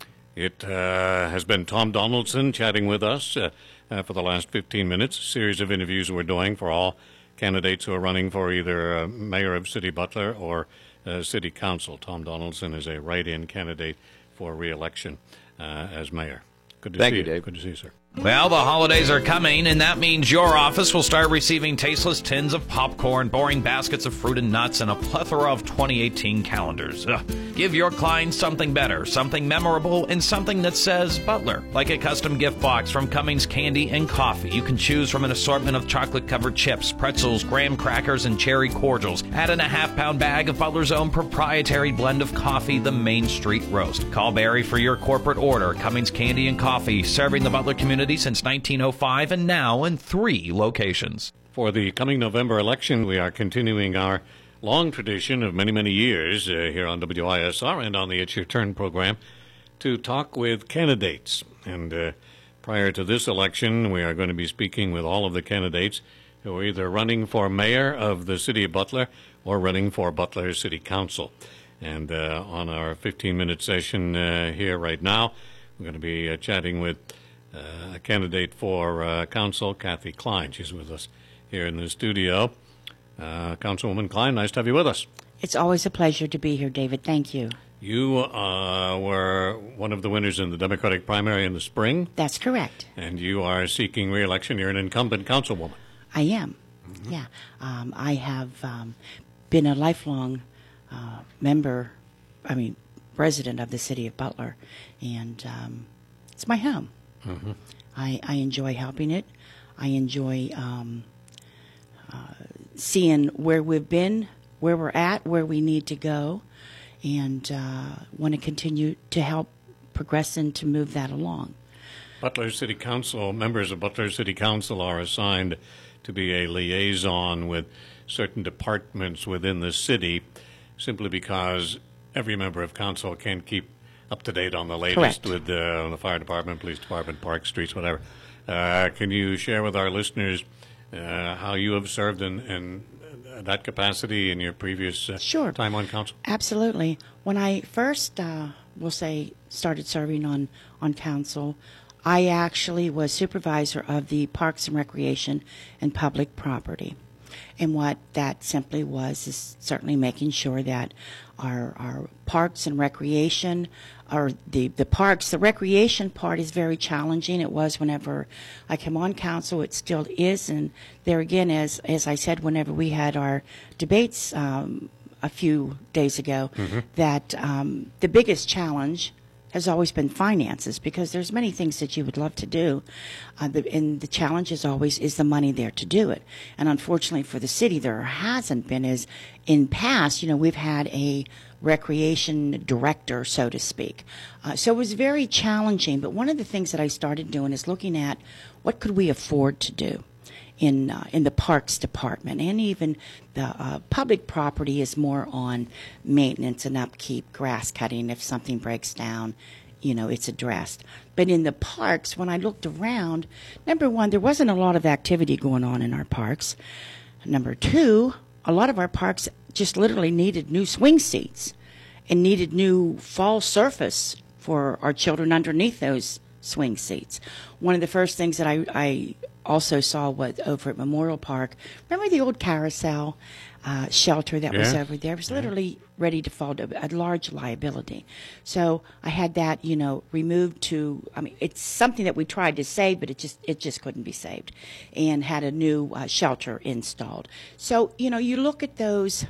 It uh, has been Tom Donaldson chatting with us uh, uh, for the last fifteen minutes, a series of interviews we're doing for all candidates who are running for either uh, mayor of City Butler or uh, city council. Tom Donaldson is a write-in candidate for re-election uh, as mayor. Good to Thank see you, Dave. Good to see you, sir. Well, the holidays are coming, and that means your office will start receiving tasteless tins of popcorn, boring baskets of fruit and nuts, and a plethora of twenty eighteen calendars. Ugh. Give your clients something better, something memorable, and something that says Butler, like a custom gift box from Cummings Candy and Coffee. You can choose from an assortment of chocolate-covered chips, pretzels, graham crackers, and cherry cordials. Add in a half-pound bag of Butler's own proprietary blend of coffee, the Main Street Roast. Call Barry for your corporate order. Cummings Candy and Coffee, serving the Butler community since nineteen oh five and now in three locations. For the coming November election, we are continuing our long tradition of many, many years uh, here on W I S R and on the It's Your Turn program to talk with candidates. And uh, prior to this election, we are going to be speaking with all of the candidates who are either running for mayor of the city of Butler or running for Butler City Council. And uh, on our fifteen-minute session uh, here right now, we're going to be uh, chatting with Uh, a candidate for uh, council, Kathy Klein. She's with us here in the studio. Uh, Councilwoman Klein, nice to have you with us. It's always a pleasure to be here, David. Thank you. You uh, were one of the winners in the Democratic primary in the spring. That's correct. And you are seeking re-election. You're an incumbent councilwoman. I am. Mm-hmm. Yeah. Um, I have um, been a lifelong uh, member, I mean, resident of the city of Butler, and um, it's my home. Mm-hmm. I, I enjoy helping it. I enjoy um, uh, seeing where we've been, where we're at, where we need to go, and uh, want to continue to help progress and to move that along. Butler City Council, members of Butler City Council are assigned to be a liaison with certain departments within the city simply because every member of council can't keep up to date on the latest. Correct. With uh, the fire department, police department, parks, streets, whatever. Uh, can you share with our listeners uh, how you have served in, in that capacity in your previous uh, sure. time on council? Absolutely. When I first, uh, we'll say, started serving on, on council, I actually was supervisor of the Parks and Recreation and Public Property. And what that simply was is certainly making sure that our, our parks and recreation, or the, the parks, the recreation part is very challenging. It was whenever I came on council. It still is. And there again, as, as I said, whenever we had our debates um, a few days ago, mm-hmm. that um, the biggest challenge has always been finances, because there's many things that you would love to do, uh, the, and the challenge is always, is the money there to do it? And unfortunately for the city, there hasn't been. As in past, you know, we've had a recreation director, so to speak. Uh, so it was very challenging, but one of the things that I started doing is looking at what could we afford to do in uh, in the parks department, and even the uh, public property is more on maintenance and upkeep, grass cutting. If something breaks down, you know, it's addressed. But in the parks, when I looked around, number one, there wasn't a lot of activity going on in our parks. Number two, a lot of our parks just literally needed new swing seats and needed new fall surface for our children underneath those swing seats. One of the first things that I, I also saw what over at Memorial Park. Remember the old carousel uh, shelter that was Yeah. over there? It was literally ready to fall to a large liability. So I had that, you know, removed to. I mean, it's something that we tried to save, but it just it just couldn't be saved, and had a new uh, shelter installed. So you know, you look at those.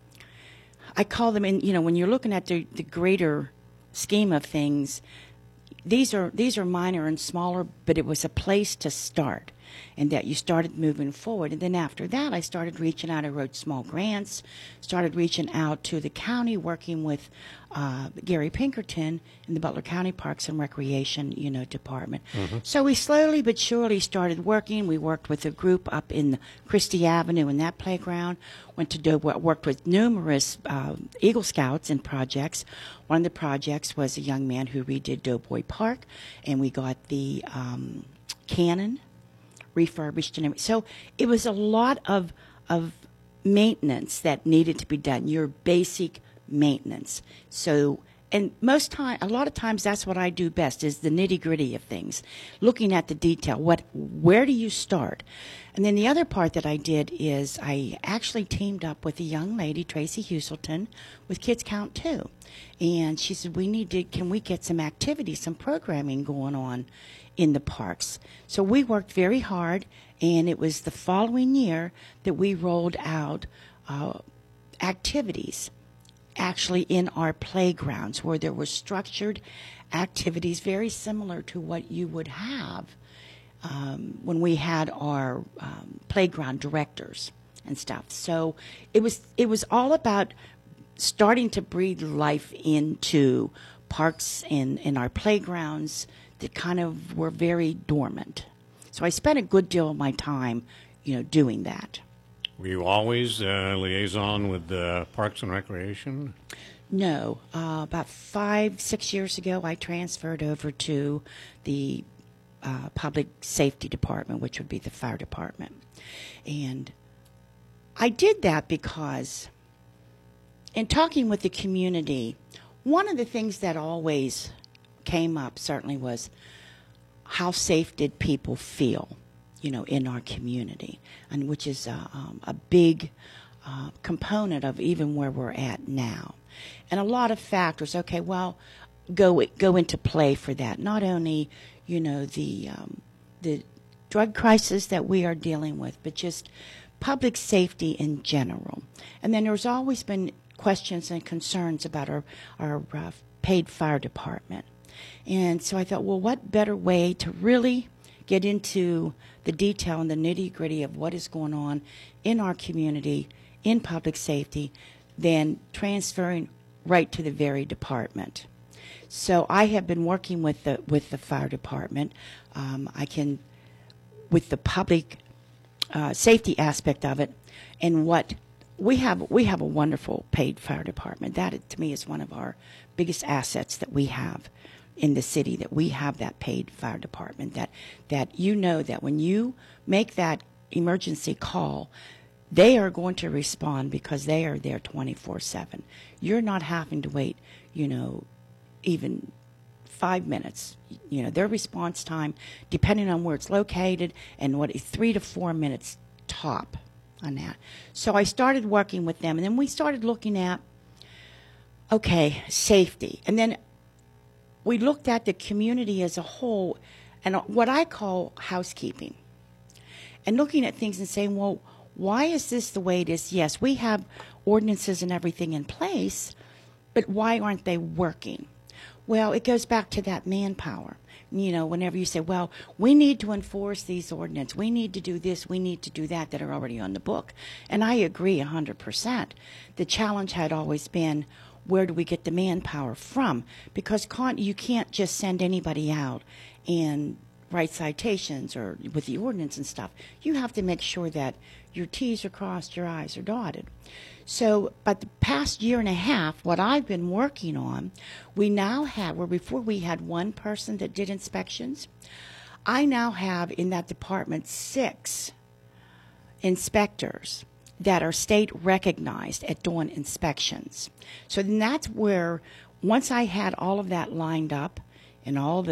I call them in. You know, when you're looking at the the greater scheme of things, these are these are minor and smaller, but it was a place to start, and that you started moving forward. And then after that, I started reaching out. I wrote small grants, started reaching out to the county, working with uh, Gary Pinkerton in the Butler County Parks and Recreation, you know, department. So we slowly but surely started working. We worked with a group up in Christie Avenue in that playground. Went to do, worked with numerous uh, Eagle Scouts and projects. One of the projects was a young man who redid Doughboy Park, and we got the um, cannon refurbished and everything. So it was a lot of of maintenance that needed to be done. Your basic maintenance. So, and most time, a lot of times, that's what I do best, is the nitty gritty of things, looking at the detail. What, where do you start? And then the other part that I did is I actually teamed up with a young lady, Tracy Huselton, with Kids Count Two, and she said, "We need to. Can we get some activities, some programming going on in the parks?" So we worked very hard, and it was the following year that we rolled out uh, activities actually in our playgrounds, where there were structured activities very similar to what you would have um, when we had our um, playground directors and stuff. So it was it was all about starting to breathe life into parks and, and our playgrounds that kind of were very dormant. So I spent a good deal of my time, you know, doing that. Were you always uh, liaison with uh, Parks and Recreation? No. Uh, about five, six years ago, I transferred over to the uh, Public Safety Department, which would be the fire department. And I did that because in talking with the community, one of the things that always came up certainly was, how safe did people feel, you know, in our community, and which is a, um, a big uh, component of even where we're at now. And a lot of factors, okay, well, go go into play for that. Not only, you know, the um, the drug crisis that we are dealing with, but just public safety in general. And then there's always been questions and concerns about our, our uh, paid fire department. And so I thought, well, what better way to really get into the detail and the nitty-gritty of what is going on in our community, in public safety, than transferring right to the very department. So I have been working with the with the fire department. Um, I can, with the public uh, safety aspect of it, and what we have, we have a wonderful paid fire department. That, to me, is one of our biggest assets that we have in the city, that we have that paid fire department, that that you know that when you make that emergency call, they are going to respond because they are there twenty-four seven. You're not having to wait, you know, even five minutes. You know, their response time, depending on where it's located, and what is three to four minutes top on that. So I started working with them, and then we started looking at, okay, safety. And then we looked at the community as a whole, and what I call housekeeping, and looking at things and saying, well, why is this the way it is? Yes, we have ordinances and everything in place, but why aren't they working? Well, it goes back to that manpower. You know, whenever you say, well, we need to enforce these ordinances, we need to do this, we need to do that, that are already on the book. And I agree one hundred percent. The challenge had always been, where do we get the manpower from? Because can't, you can't just send anybody out and write citations or with the ordinance and stuff. You have to make sure that your T's are crossed, your I's are dotted. So, but the past year and a half, what I've been working on, we now have, where before we had one person that did inspections, I now have in that department six inspectors that are state recognized at doing inspections. So then that's where, once I had all of that lined up and all the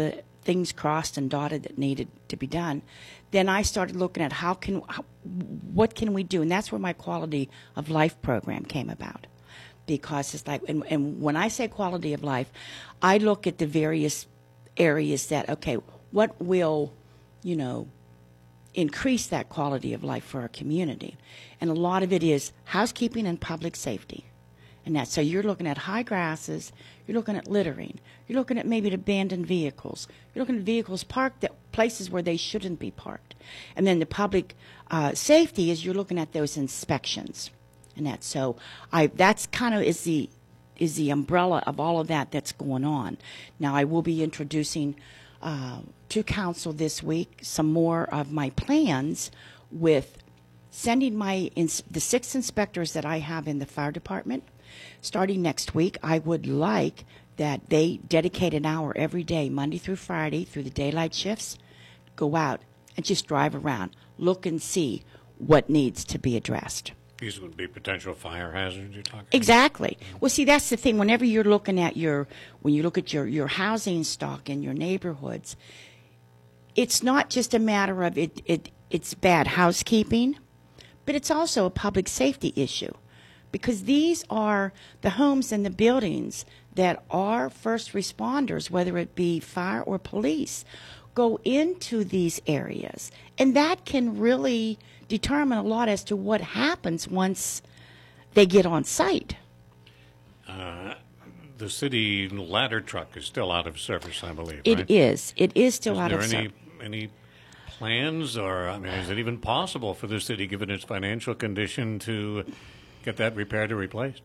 things crossed and dotted that needed to be done, then I started looking at how can, how, what can we do? And that's where my quality of life program came about. Because it's like, and, and when I say quality of life, I look at the various areas that, okay, what will, you know, increase that quality of life for our community? And a lot of it is housekeeping and public safety. And that, so you're looking at high grasses, you're looking at littering, you're looking at maybe abandoned vehicles, you're looking at vehicles parked at places where they shouldn't be parked. And then the public uh, safety is you're looking at those inspections. And that, so I, that's kind of is the, is the umbrella of all of that that's going on. Now I will be introducing uh, to council this week some more of my plans with sending my, ins- the six inspectors that I have in the fire department. Starting next week, I would like that they dedicate an hour every day, Monday through Friday, through the daylight shifts, go out and just drive around, look and see what needs to be addressed. These would be potential fire hazards you're talking about? Exactly. Well, see, that's the thing. Whenever you're looking at your, when you look at your, your housing stock in your neighborhoods, it's not just a matter of it, it, it's bad housekeeping, but it's also a public safety issue. Because these are the homes and the buildings that our first responders, whether it be fire or police, go into these areas. And that can really determine a lot as to what happens once they get on site. Uh, the city ladder truck is still out of service, I believe, It right? is. It is still is out there of any, service. any plans, or, I mean, is it even possible for the city, given its financial condition, to get that repaired or replaced?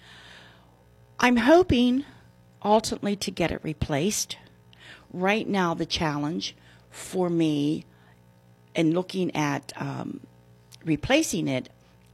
I'm hoping ultimately to get it replaced. Right now, the challenge for me in looking at um, replacing it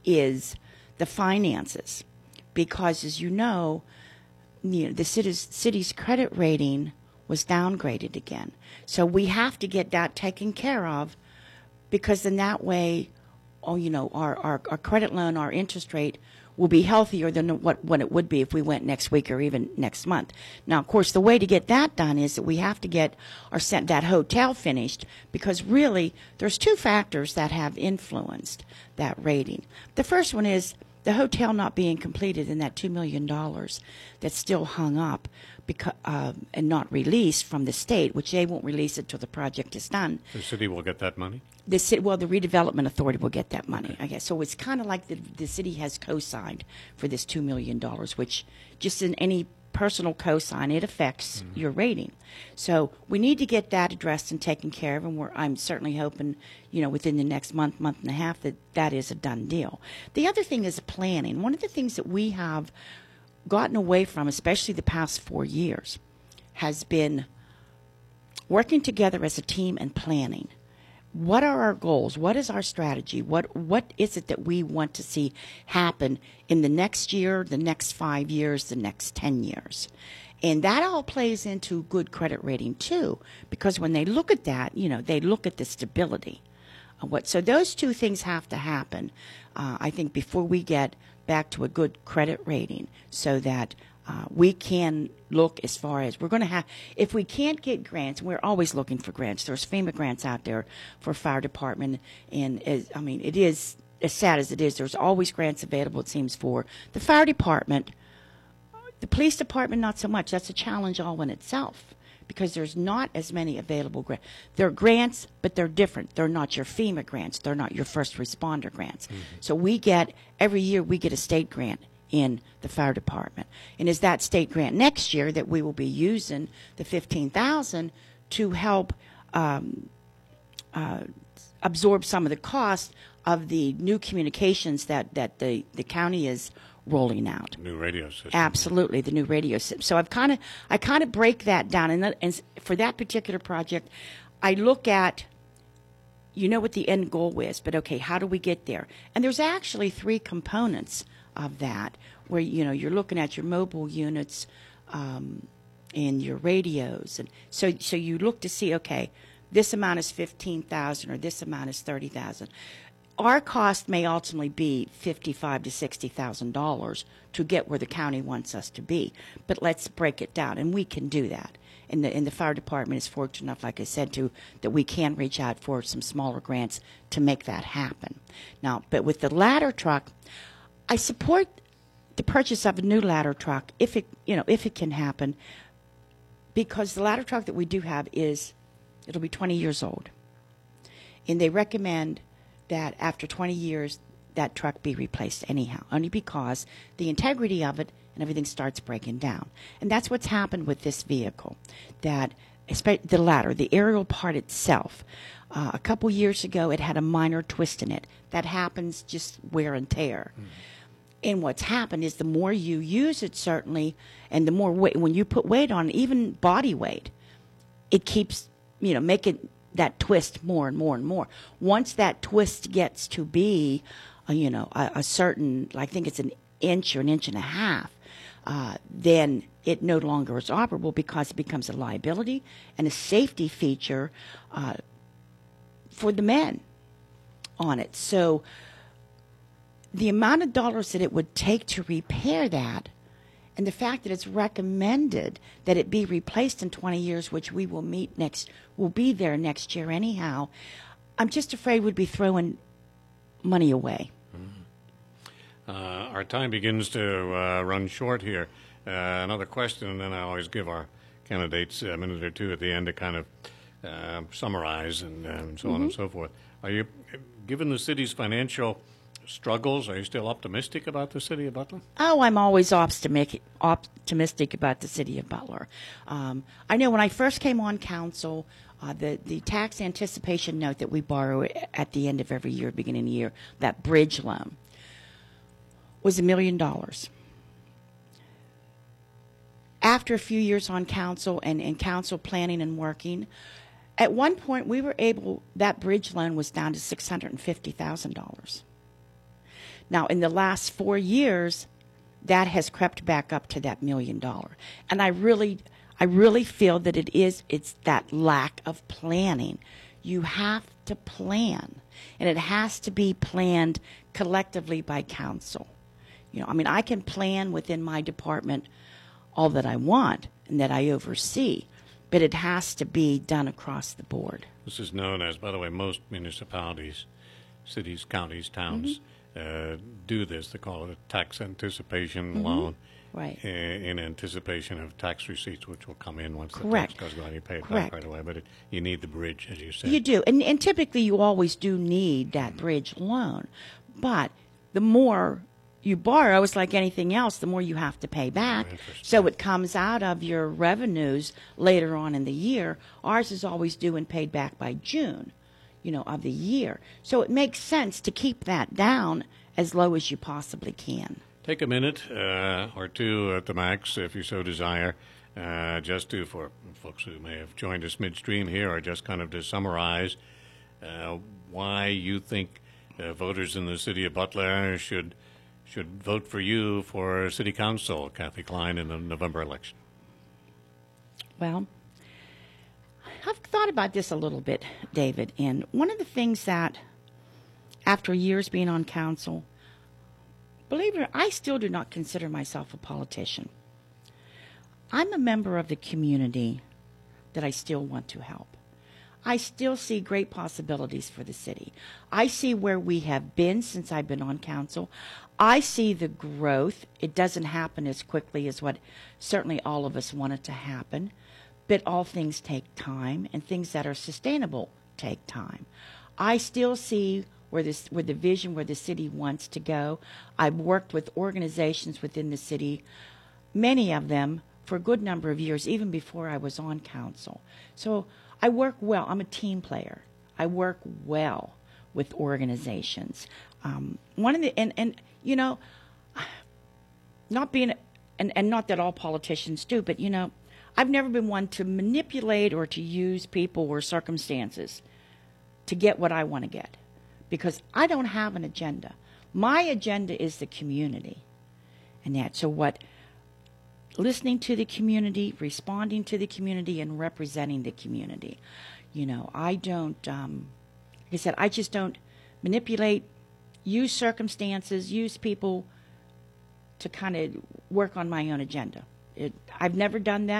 is the finances. Because, as you know, you know the city's, city's credit rating was downgraded again. So we have to get that taken care of, because in that way, oh, you know, our, our, our credit loan, our interest rate will be healthier than what, what it would be if we went next week or even next month. Now, of course, the way to get that done is that we have to get our that hotel finished, because really there's two factors that have influenced that rating. The first one is the hotel not being completed, and that two million dollars that's still hung up because, uh, and not released from the state, which they won't release it till the project is done. The city will get that money? The city, well, the redevelopment authority will get that money, I guess. So it's kind of like the, the city has co-signed for this two million dollars, which just in any personal co-sign, it affects mm-hmm. your rating. So we need to get that addressed and taken care of, and we're, I'm certainly hoping, you know, within the next month, month and a half, that that is a done deal. The other thing is planning. One of the things that we have gotten away from, especially the past four years, has been working together as a team and planning. What are our goals? What is our strategy? What what is it that we want to see happen in the next year, the next five years, the next ten years? And that all plays into good credit rating too, because when they look at that, you know, they look at the stability. of what so those two things have to happen, uh, I think, before we get back to a good credit rating, so that Uh, we can look as far as we're going to have, if we can't get grants, we're always looking for grants. There's FEMA grants out there for fire department, and as, I mean, it is, as sad as it is, there's always grants available, it seems, for the fire department. The police department, not so much. That's a challenge all in itself, because there's not as many available grants. They're grants, but they're different. They're not your FEMA grants. They're not your first responder grants. Mm-hmm. So we get, every year we get a state grant in the fire department. And is that state grant next year that we will be using the fifteen thousand to help um, uh, absorb some of the cost of the new communications that, that the, the county is rolling out. New radio system. Absolutely, the new radio system. So I've kind of I kind of break that down, and, that, and for that particular project, I look at, you know what the end goal is, but okay, how do we get there? And there's actually three components of that, where, you know, you're looking at your mobile units um, and your radios, and so so you look to see, okay, this amount is fifteen thousand or this amount is thirty thousand. Our cost may ultimately be fifty-five to sixty thousand dollars to get where the county wants us to be, but let's break it down, and we can do that. and the, and the fire department is fortunate enough, like I said, to that we can reach out for some smaller grants to make that happen. Now, but with the ladder truck, I support the purchase of a new ladder truck if it, you know, if it can happen, because the ladder truck that we do have is, it'll be twenty years old. And they recommend that after twenty years, that truck be replaced anyhow, only because the integrity of it and everything starts breaking down. And that's what's happened with this vehicle, that the ladder, the aerial part itself, uh, a couple years ago, it had a minor twist in it. That happens, just wear and tear. Mm. And what's happened is the more you use it, certainly, and the more weight, when you put weight on it, even body weight, it keeps, you know, making that twist more and more and more. Once that twist gets to be, uh, you know, a, a certain, I think it's an inch or an inch and a half, uh, then it no longer is operable because it becomes a liability and a safety feature uh, for the men on it. So the amount of dollars that it would take to repair that, and the fact that it's recommended that it be replaced in twenty years, which we will meet next, will be there next year anyhow, I'm just afraid we'd be throwing money away. Mm-hmm. uh, our time begins to uh, run short here. Uh, another question, and then I always give our candidates a minute or two at the end to kind of uh, summarize and, and so mm-hmm. on and so forth. Are you, given the city's financial struggles, are you still optimistic about the city of Butler? Oh, I'm always optimistic, optimistic about the city of Butler. Um, I know when I first came on council, uh, the, the tax anticipation note that we borrow at the end of every year, beginning of the year, that bridge loan, was a million dollars. After a few years on council and, and council planning and working, at one point we were able, that bridge loan was down to six hundred fifty thousand dollars. Now, in the last four years, that has crept back up to that million dollar. And I really, I really feel that it is, it's that lack of planning. You have to plan, and it has to be planned collectively by council. You know, I mean, I can plan within my department all that I want and that I oversee, but it has to be done across the board. This is known as, by the way, most municipalities, cities, counties, towns, mm-hmm. uh, do this. They call it a tax anticipation mm-hmm. loan. Right. In, in anticipation of tax receipts, which will come in once Correct. the tax goes on. You pay it Correct. back right away. But it, you need the bridge, as you said. You do. And, and typically you always do need that bridge loan. But the more you borrow, it's like anything else, the more you have to pay back. So it comes out of your revenues later on in the year. Ours is always due and paid back by June, you know, of the year. So it makes sense to keep that down as low as you possibly can. Take a minute uh, or two at the max, if you so desire, uh, just to, for folks who may have joined us midstream here, or just kind of to summarize uh, why you think uh, voters in the city of Butler should should vote for you for City Council, Kathy Klein, in the November election. Well, I've thought about this a little bit, David, and one of the things that, after years being on council, believe it or not, I still do not consider myself a politician. I'm a member of the community that I still want to help. I still see great possibilities for the city. I see where we have been since I've been on council. I see the growth. It doesn't happen as quickly as what certainly all of us want it to happen, but all things take time, and things that are sustainable take time. I still see where this, where the vision, where the city wants to go. I've worked with organizations within the city, many of them for a good number of years, even before I was on council. So I work well. I'm a team player. I work well with organizations. Um, one of the and, and you know, not being and, and not that all politicians do, but you know, I've never been one to manipulate or to use people or circumstances to get what I want to get, because I don't have an agenda. My agenda is the community, and that. So what? Listening to the community, responding to the community, and representing the community. You know, I don't, um, like I said, I just don't manipulate, use circumstances, use people to kind of work on my own agenda. It, I've never done that.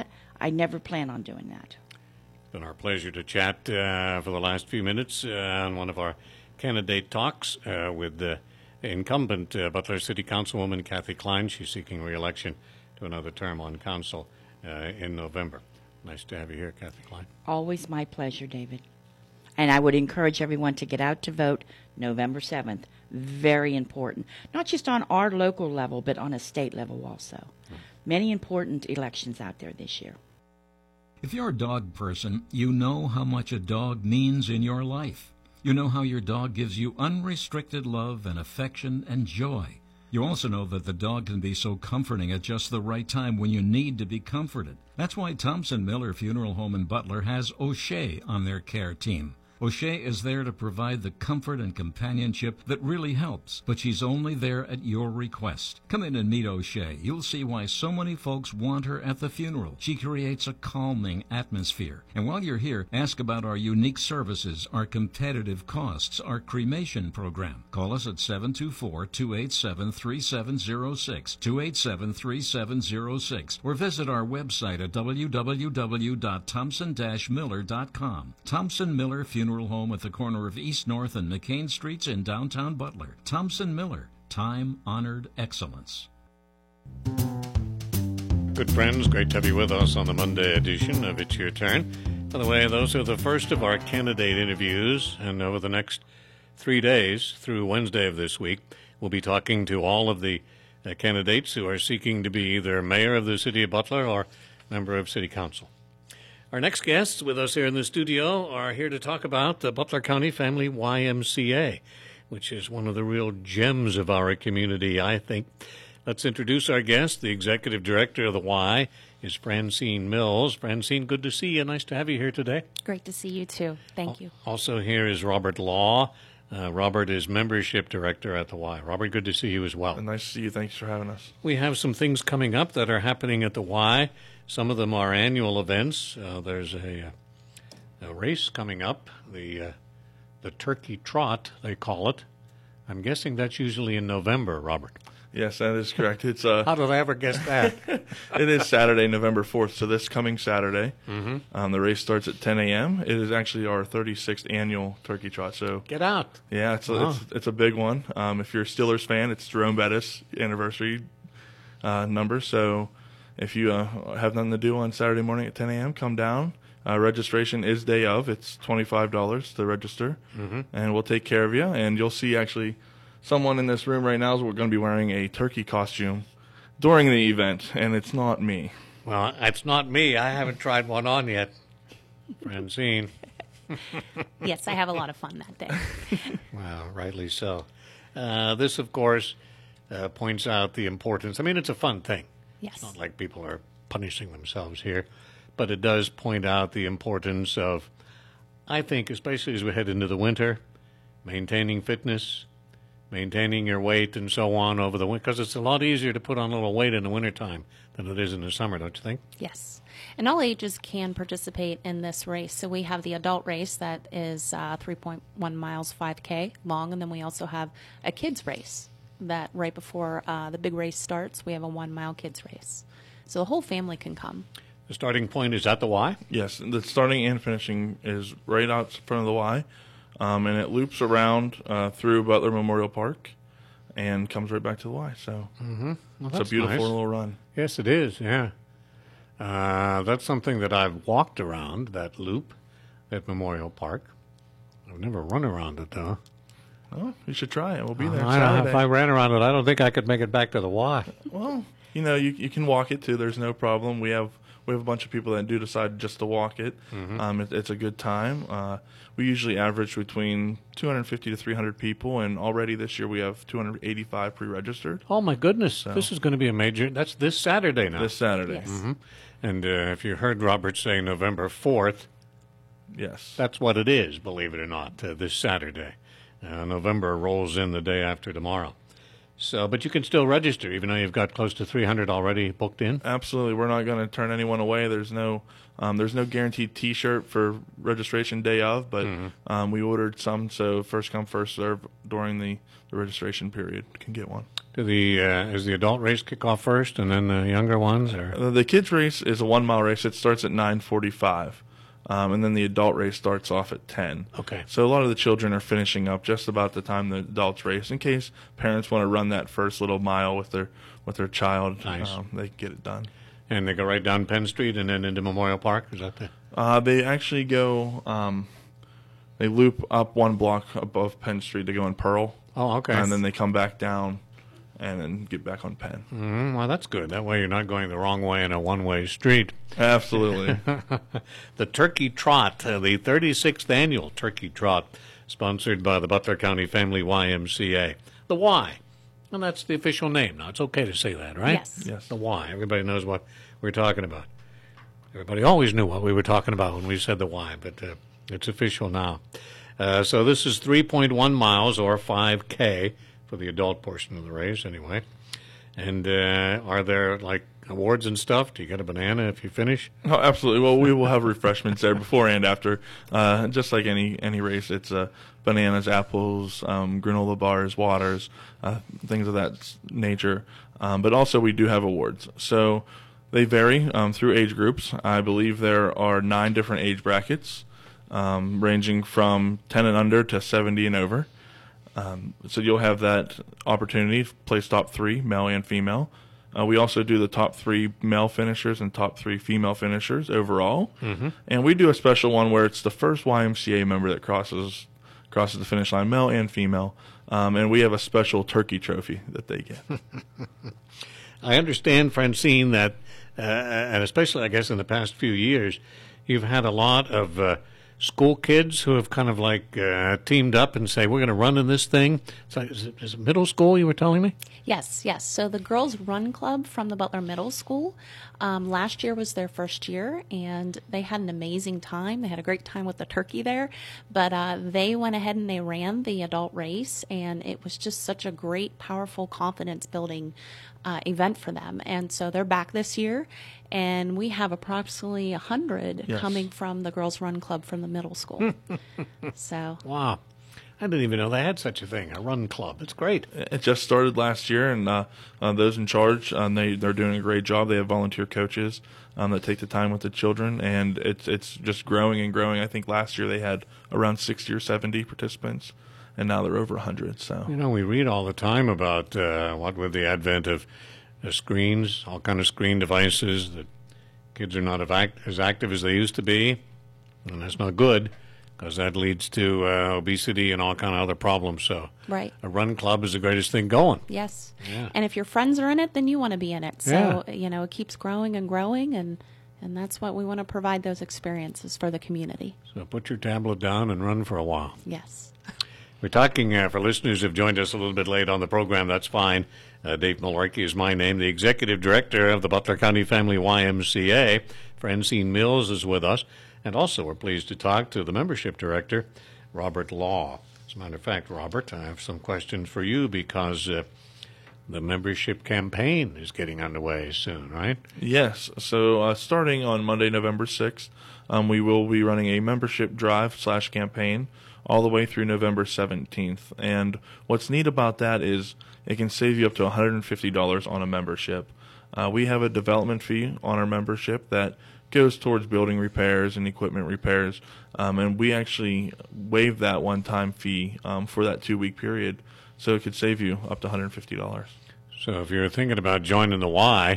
I never plan on doing that. It's been our pleasure to chat uh, for the last few minutes uh, on one of our candidate talks uh, with the incumbent uh, Butler City Councilwoman Kathy Klein. She's seeking re-election to another term on council uh, in November. Nice to have you here, Kathy Klein. Always my pleasure, David. And I would encourage everyone to get out to vote November seventh. Very important. Not just on our local level, but on a state level also. Hmm. Many important elections out there this year. If you're a dog person, you know how much a dog means in your life. You know how your dog gives you unrestricted love and affection and joy. You also know that the dog can be so comforting at just the right time when you need to be comforted. That's why Thompson Miller Funeral Home in Butler has O'Shea on their care team. O'Shea is there to provide the comfort and companionship that really helps, but she's only there at your request. Come in and meet O'Shea. You'll see why so many folks want her at the funeral. She creates a calming atmosphere. And while you're here, ask about our unique services, our competitive costs, our cremation program. Call us at seven two four, two eight seven, three seven zero six, two eight seven, three seven zero six, or visit our website at w w w dot thompson dash miller dot com. Thompson Miller Funeral Home at the corner of East North and McCain Streets in downtown Butler. Thompson Miller, time-honored excellence. Good friends, great to have you with us on the Monday edition of It's Your Turn. By the way, those are the first of our candidate interviews, and over the next three days, through Wednesday of this week, we'll be talking to all of the uh, candidates who are seeking to be either mayor of the city of Butler or member of city council. Our next guests with us here in the studio are here to talk about the Butler County Family Y M C A, which is one of the real gems of our community, I think. Let's introduce our guest. The executive director of the Y is Francine Mills. Francine, good to see you. Nice to have you here today. Great to see you, too. Thank you. Also here is Robert Law. Uh, Robert is membership director at the Y. Robert, good to see you as well. Nice to see you. Thanks for having us. We have some things coming up that are happening at the Y. Some of them are annual events. Uh, there's a, a race coming up, the uh, the Turkey Trot, they call it. I'm guessing that's usually in November, Robert. Yes, that is correct. It's uh, How did I ever guess that? It is Saturday, November fourth, so this coming Saturday. Mm-hmm. Um, the race starts at ten a.m. It is actually our thirty-sixth annual Turkey Trot. So Get out. Yeah, it's a, Oh. it's, it's a big one. Um, if you're a Steelers fan, it's Jerome Bettis anniversary uh, number. So if you uh, have nothing to do on Saturday morning at ten a.m., come down. Uh, registration is day of. It's twenty-five dollars to register, mm-hmm. and we'll take care of you. And you'll see actually someone in this room right now is we're going to be wearing a turkey costume during the event, and it's not me. Well, it's not me. I haven't tried one on yet. Francine. Yes, I have a lot of fun that day. Well, rightly so. Uh, this, of course, uh, points out the importance. I mean, it's a fun thing. Yes. It's not like people are punishing themselves here, but it does point out the importance of, I think, especially as we head into the winter, maintaining fitness, maintaining your weight and so on over the winter, because it's a lot easier to put on a little weight in the wintertime than it is in the summer, don't you think? Yes. And all ages can participate in this race. So we have the adult race that is uh, three point one miles, five K long, and then we also have a kids race that right before uh, the big race starts, we have a one-mile kids race. So the whole family can come. The starting point is at the Y? Yes, the starting and finishing is right out in front of the Y, um, and it loops around uh, through Butler Memorial Park and comes right back to the Y. So mm-hmm. well, it's a beautiful nice. little run. Yes, it is, yeah. Uh, that's something that I've walked around, that loop at Memorial Park. I've never run around it, though. Oh, you should try it. We'll be there Uh, Saturday. if I ran around it, I don't think I could make it back to the Y. Well, you know, you you can walk it too. There's no problem. We have we have a bunch of people that do decide just to walk it. Mm-hmm. Um, it it's a good time. Uh, we usually average between two hundred fifty to three hundred people, and already this year we have two hundred eighty-five pre-registered. Oh, my goodness. So- This is going to be a major... That's this Saturday now. This Saturday. Yes. hmm And uh, if you heard Robert say November fourth, Yes. that's what it is, believe it or not, uh, this Saturday. Uh, November rolls in the day after tomorrow. So, but you can still register, even though you've got close to three hundred already booked in. Absolutely, we're not going to turn anyone away. There's no, um, there's no guaranteed T-shirt for registration day of, but Mhm. um, we ordered some, so first come first serve during the, the registration period can get one. Do the uh, is the adult race kick off first, and then the younger ones? Or Uh, The kids race is a one mile race. It starts at nine forty-five, um, and then the adult race starts off at ten. Okay. So a lot of the children are finishing up just about the time the adults race, in case parents want to run that first little mile with their with their child. Nice. Um, they can get it done. and they go right down Penn Street and then into Memorial Park. Is that the? Uh, they actually go. Um, they loop up one block above Penn Street to go in Pearl. Oh, okay. And then they come back down, and then get back on Penn. Mm, well, that's good. That way you're not going the wrong way in a one-way street. Absolutely. The Turkey Trot, uh, the thirty-sixth annual Turkey Trot, sponsored by the Butler County Family Y M C A. The Y. And that's the official name now. It's okay to say that, right? Yes. Yes. The Y. Everybody knows what we're talking about. Everybody always knew what we were talking about when we said the Y, but uh, it's official now. Uh, so this is three point one miles, or five K, for the adult portion of the race, anyway. And uh, are there, like, awards and stuff? Do you get a banana if you finish? Oh, absolutely. Well, we will have refreshments there before and after. Uh, just like any any race, it's uh, bananas, apples, um, granola bars, waters, uh, things of that s- nature. Um, but also we do have awards. So they vary um, through age groups. I believe there are nine different age brackets, um, ranging from ten and under to seventy and over. Um, so you'll have that opportunity to place top three, male and female. Uh, we also do the top three male finishers and top three female finishers overall. Mm-hmm. And we do a special one where it's the first Y M C A member that crosses crosses the finish line, male and female. Um, and we have a special turkey trophy that they get. I understand, Francine, that, uh, and especially, I guess, in the past few years, you've had a lot of uh, school kids who have kind of like uh, teamed up and say, we're going to run in this thing. So is it, is it middle school, you were telling me? Yes, yes. So the Girls Run Club from the Butler Middle School, um, last year was their first year, and they had an amazing time. They had a great time with the turkey there, but uh, they went ahead and they ran the adult race, and it was just such a great, powerful, confidence-building uh, event for them. And so they're back this year, and we have approximately one hundred Yes. coming from the Girls Run Club from the middle school. So Wow. I didn't even know they had such a thing, a run club. It's great. It just started last year, and uh, uh, those in charge, um, they, they're doing a great job. They have volunteer coaches um, that take the time with the children, and it's it's just growing and growing. I think last year they had around sixty or seventy participants, and now they're over one hundred. So You know, we read all the time about uh, what with the advent of uh, screens, all kind of screen devices, that kids are not as act- as active as they used to be, and that's not good because that leads to uh, obesity and all kind of other problems. So right. a run club is the greatest thing going. Yes. Yeah. And if your friends are in it, then you want to be in it. So, you know, it keeps growing and growing, and, and that's what we want to provide those experiences for the community. So put your tablet down and run for a while. Yes. We're talking, uh, for listeners who've joined us a little bit late on the program, that's fine. Uh, Dave Malarkey is my name. The executive director of the Butler County Family Y M C A, Francine Mills, is with us. And also we're pleased to talk to the membership director, Robert Law. As a matter of fact, Robert, I have some questions for you because uh, the membership campaign is getting underway soon, right? yes, so uh, starting on Monday, November sixth, um, we will be running a membership drive slash campaign all the way through November seventeenth. And what's neat about that is it can save you up to one hundred fifty dollars on a membership. Uh, we have a development fee on our membership that goes towards building repairs and equipment repairs, um, and we actually waive that one-time fee um, for that two-week period, so it could save you up to one hundred fifty dollars. So if you're thinking about joining the Y,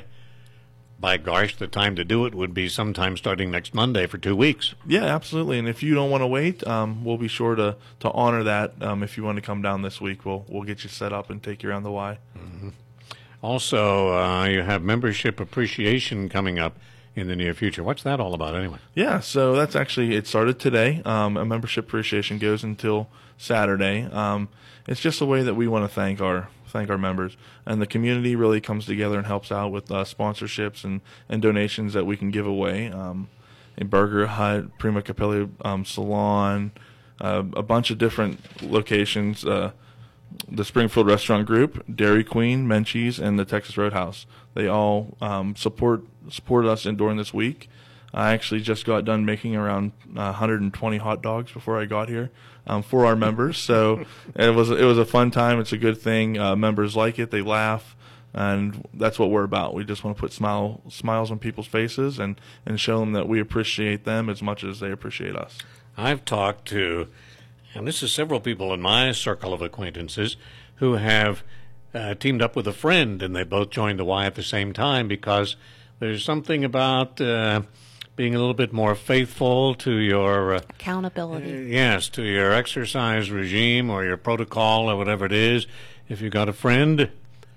by gosh, the time to do it would be sometime starting next Monday for two weeks. Yeah, absolutely. And if you don't want to wait, um, we'll be sure to, to honor that. Um, if you want to come down this week, we'll we'll get you set up and take you around the Y. Mm-hmm. Also, uh, you have membership appreciation coming up in the near future. What's that all about anyway? Yeah, so that's actually, it started today. Um, a membership appreciation goes until Saturday. Um, it's just a way that we want to thank our thank our members, and the community really comes together and helps out with uh, sponsorships and, and donations that we can give away. Um, a Burger Hut, Prima Capelli um, Salon, uh, a bunch of different locations. Uh, the Springfield Restaurant Group, Dairy Queen, Menchie's, and the Texas Roadhouse. They all um, support support us in during this week. I actually just got done making around uh, one hundred twenty hot dogs before I got here um, for our members. So it was it was a fun time. It's a good thing. Uh, members like it. They laugh. And that's what we're about. We just want to put smile, smiles on people's faces and, and show them that we appreciate them as much as they appreciate us. I've talked to, and this is several people in my circle of acquaintances, who have uh, teamed up with a friend, and they both joined the Y at the same time because there's something about uh, being a little bit more faithful to your... Uh, accountability. Uh, yes, to your exercise regime or your protocol or whatever it is. If you got a friend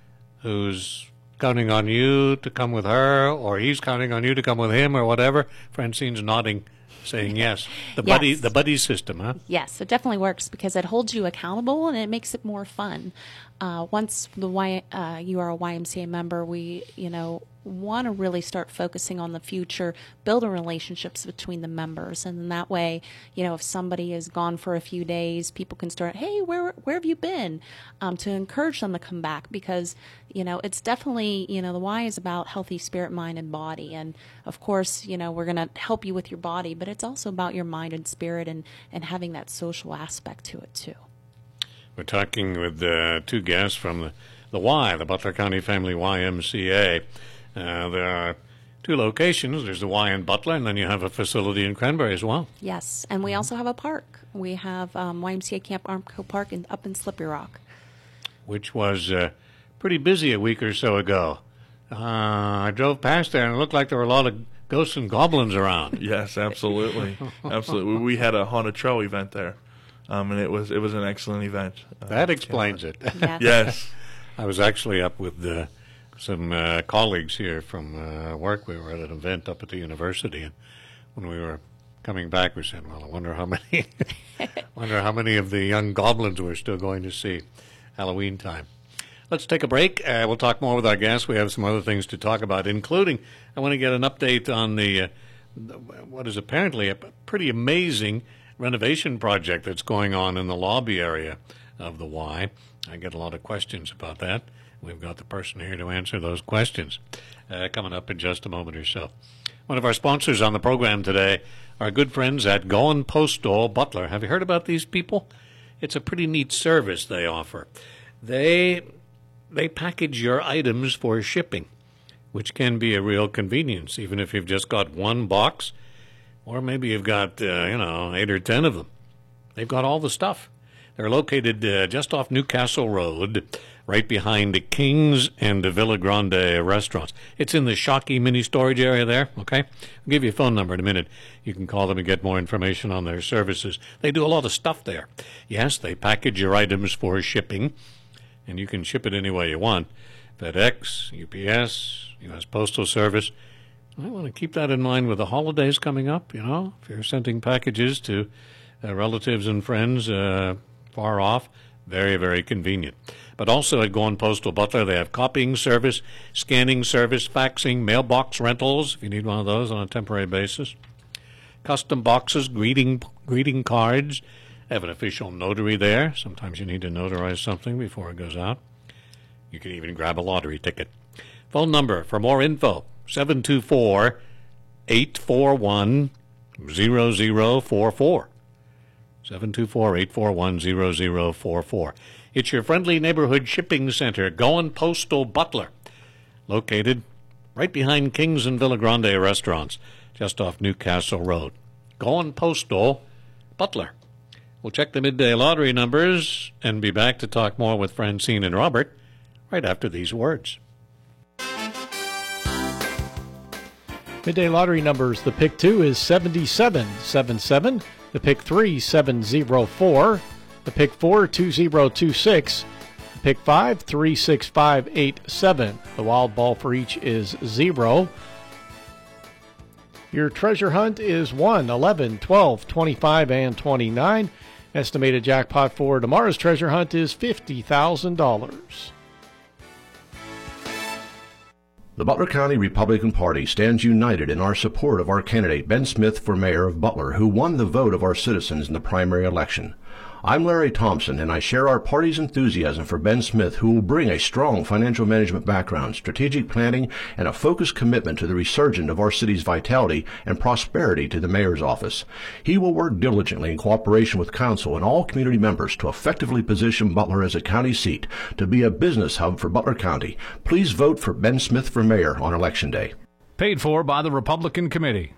who's counting on you to come with her, or he's counting on you to come with him, or whatever. Francine's nodding, saying yes. The yes. buddy, the buddy system, huh? Yes, it definitely works because it holds you accountable and it makes it more fun. Uh, once the y, uh, you are a Y M C A member, we, you know, want to really start focusing on the future, building relationships between the members, and in that way, you know, if somebody is gone for a few days, people can start, hey, where where have you been? Um, to encourage them to come back because, you know, it's definitely, you know, the Y is about healthy spirit, mind, and body, and of course, you know, we're going to help you with your body, but it's also about your mind and spirit and and having that social aspect to it too. We're talking with uh, two guests from the, the Y, the Butler County Family Y M C A. Uh, there are two locations. There's the Y in Butler, and then you have a facility in Cranberry as well. Yes, and we also have a park. We have um, Y M C A Camp Armco Park in, up in Slippery Rock. Which was uh, pretty busy a week or so ago. Uh, I drove past there, and it looked like there were a lot of ghosts and goblins around. Yes, absolutely. Absolutely. We had a haunted trail event there, um, and it was it was an excellent event. Uh, that explains it. Yes. Yes. I was actually up with the... some uh, colleagues here from uh, work. We were at an event up at the university, and when we were coming back, we said, "Well, I wonder how many, wonder how many of the young goblins we're still going to see Halloween time." Let's take a break. Uh, we'll talk more with our guests. We have some other things to talk about, including I want to get an update on the, uh, the what is apparently a pretty amazing renovation project that's going on in the lobby area of the Y. I get a lot of questions about that. We've got the person here to answer those questions uh, coming up in just a moment or so. One of our sponsors on the program today, our good friends at Goen Postal Butler. Have you heard about these people? It's a pretty neat service they offer. They they package your items for shipping, which can be a real convenience, even if you've just got one box, or maybe you've got, uh, you know, eight or ten of them. They've got all the stuff. They're located uh, just off Newcastle Road, right behind the Kings and the Villa Grande restaurants. It's in the Shockey mini storage area there, okay? I'll give you a phone number in a minute. You can call them and get more information on their services. They do a lot of stuff there. Yes, they package your items for shipping, and you can ship it any way you want. FedEx, U P S, U S Postal Service. I want to keep that in mind with the holidays coming up, you know, if you're sending packages to uh, relatives and friends uh, far off. Very, very convenient. But also at Goen Postal Butler, they have copying service, scanning service, faxing, mailbox rentals, if you need one of those on a temporary basis. Custom boxes, greeting greeting cards. They have an official notary there. Sometimes you need to notarize something before it goes out. You can even grab a lottery ticket. Phone number for more info, seven two four, eight four one, zero zero four four. seven two four, eight four one, zero zero four four. It's your friendly neighborhood shipping center, Goen Postal Butler, located right behind Kings and Villa Grande restaurants, just off Newcastle Road. Goen Postal Butler. We'll check the midday lottery numbers and be back to talk more with Francine and Robert right after these words. Midday lottery numbers. The pick two is seventy-seven seventy-seven. The pick three, seven zero four. The pick four, two zero two six. The pick five, three six five eight seven. The wild ball for each is zero. Your treasure hunt is one, eleven, twelve, twenty-five, and twenty-nine. Estimated jackpot for tomorrow's treasure hunt is fifty thousand dollars. The Butler County Republican Party stands united in our support of our candidate, Ben Smith, for mayor of Butler, who won the vote of our citizens in the primary election. I'm Larry Thompson, and I share our party's enthusiasm for Ben Smith, who will bring a strong financial management background, strategic planning, and a focused commitment to the resurgence of our city's vitality and prosperity to the mayor's office. He will work diligently in cooperation with council and all community members to effectively position Butler as a county seat to be a business hub for Butler County. Please vote for Ben Smith for mayor on Election Day. Paid for by the Republican Committee.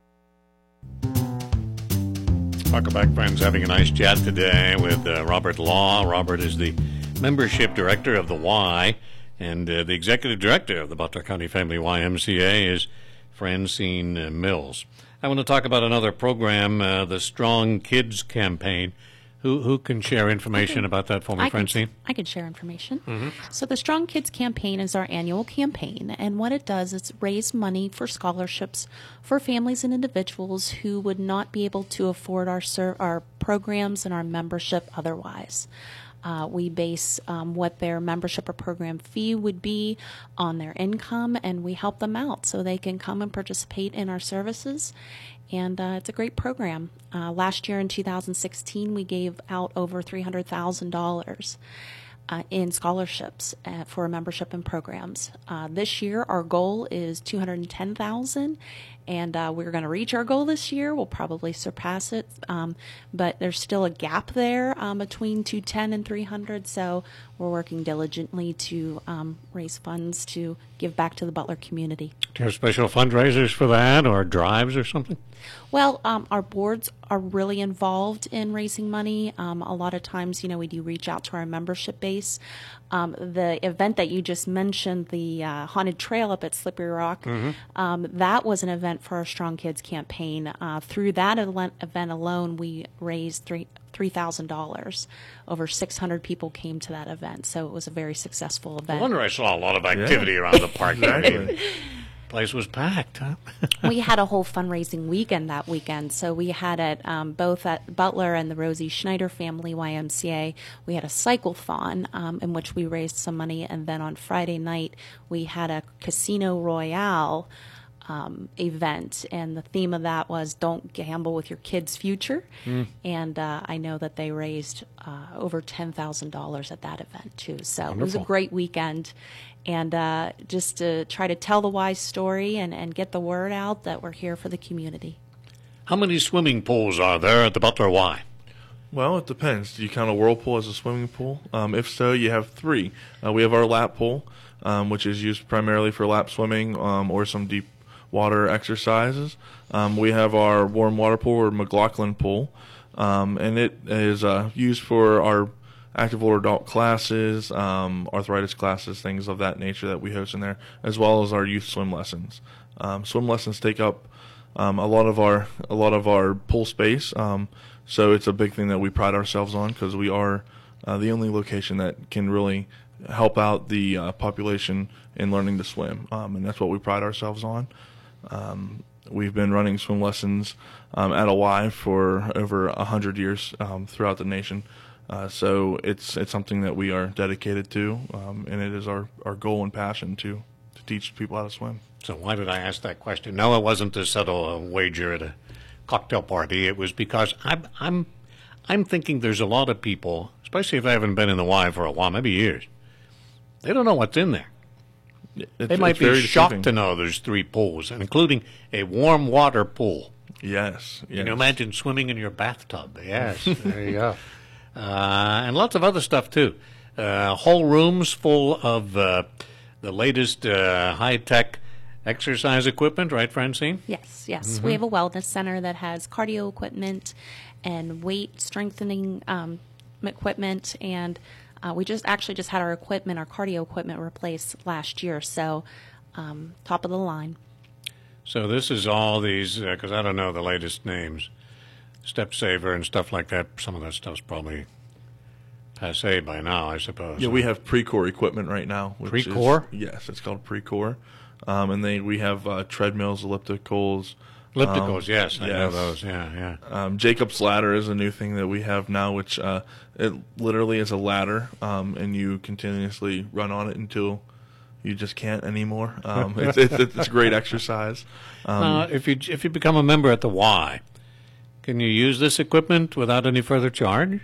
Welcome back, friends. Having a nice chat today with uh, Robert Law. Robert is the membership director of the Y, and uh, the executive director of the Butler County Family Y M C A is Francine uh, Mills. I want to talk about another program, uh, the Strong Kids Campaign. Who who can share information can, about that for me, I Francine? Can, I can share information. Mm-hmm. So the Strong Kids Campaign is our annual campaign, and what it does is raise money for scholarships for families and individuals who would not be able to afford our ser- our programs and our membership otherwise. Uh, we base um, what their membership or program fee would be on their income, and we help them out so they can come and participate in our services. And uh, it's a great program. Uh, last year in two thousand sixteen, we gave out over three hundred thousand dollars uh, in scholarships uh, for membership and programs. Uh, this year, our goal is two hundred ten thousand dollars, and uh, we're going to reach our goal this year. We'll probably surpass it, um, but there's still a gap there um, between two hundred ten and three hundred, so we're working diligently to um, raise funds to give back to the Butler community. Do you have special fundraisers for that, or drives or something? Well, um, our boards are really involved in raising money. Um, a lot of times, you know, we do reach out to our membership base. Um, the event that you just mentioned, the uh, Haunted Trail up at Slippery Rock, Mm-hmm. um, that was an event for our Strong Kids campaign. Uh, through that event, event alone, we raised three three thousand dollars. Over six hundred people came to that event, so it was a very successful event. No wonder I saw a lot of activity Yeah. around the park. Exactly. Place was packed, huh? We had a whole fundraising weekend that weekend. So we had it um, both at Butler and the Rosie Schneider Family Y M C A. We had a cycle-thon um, in which we raised some money. And then on Friday night, we had a Casino Royale um, event. And the theme of that was Don't Gamble with Your Kids' Future. Mm. And uh, I know that they raised uh, over ten thousand dollars at that event, too. So it was a Wonderful. great weekend. And uh, just to try to tell the Y story and, and get the word out that we're here for the community. How many swimming pools are there at the Butler Y? Well, it depends. Do you count a whirlpool as a swimming pool? Um, if so, you have three. Uh, we have our lap pool, um, which is used primarily for lap swimming um, or some deep water exercises. Um, we have our warm water pool, or McLaughlin pool, um, and it is uh, used for our active older adult classes, um, arthritis classes, things of that nature that we host in there, as well as our youth swim lessons. Um, swim lessons take up um, a lot of our a lot of our pool space, um, so it's a big thing that we pride ourselves on, because we are uh, the only location that can really help out the uh, population in learning to swim, um, and that's what we pride ourselves on. Um, we've been running swim lessons um, at a Y for over a hundred years um, throughout the nation. Uh, so it's it's something that we are dedicated to, um, and it is our, our goal and passion to, to teach people how to swim. So why did I ask that question? No, it wasn't to settle a wager at a cocktail party. It was because I'm I'm I'm thinking there's a lot of people, especially if they haven't been in the Y for a while, maybe years. They don't know what's in there. It's, they might it's be very shocked deceiving. to know there's three pools, including a warm water pool. Yes, yes. Can you imagine swimming in your bathtub? Yes, there you go. Uh, and lots of other stuff, too. Uh, whole rooms full of uh, the latest uh, high-tech exercise equipment, right, Francine? Yes, yes. Mhm. We have a wellness center that has cardio equipment and weight strengthening um, equipment, and uh, we just actually just had our equipment, our cardio equipment replaced last year, so um, top of the line. So this is all these, because uh, I don't know the latest names, Step Saver and stuff like that. Some of that stuff's probably passe by now, I suppose. Yeah, we have Precor equipment right now. which Precor? is- Yes, it's called Precor. Um, and they we have uh, treadmills, ellipticals. Ellipticals, um, yes, I know those, yeah, yeah. Um, Jacob's Ladder is a new thing that we have now, which uh, it literally is a ladder, um, and you continuously run on it until you just can't anymore. Um, it's, it's, it's great exercise. Um, Uh, if you if you become a member at the Y, can you use this equipment without any further charge?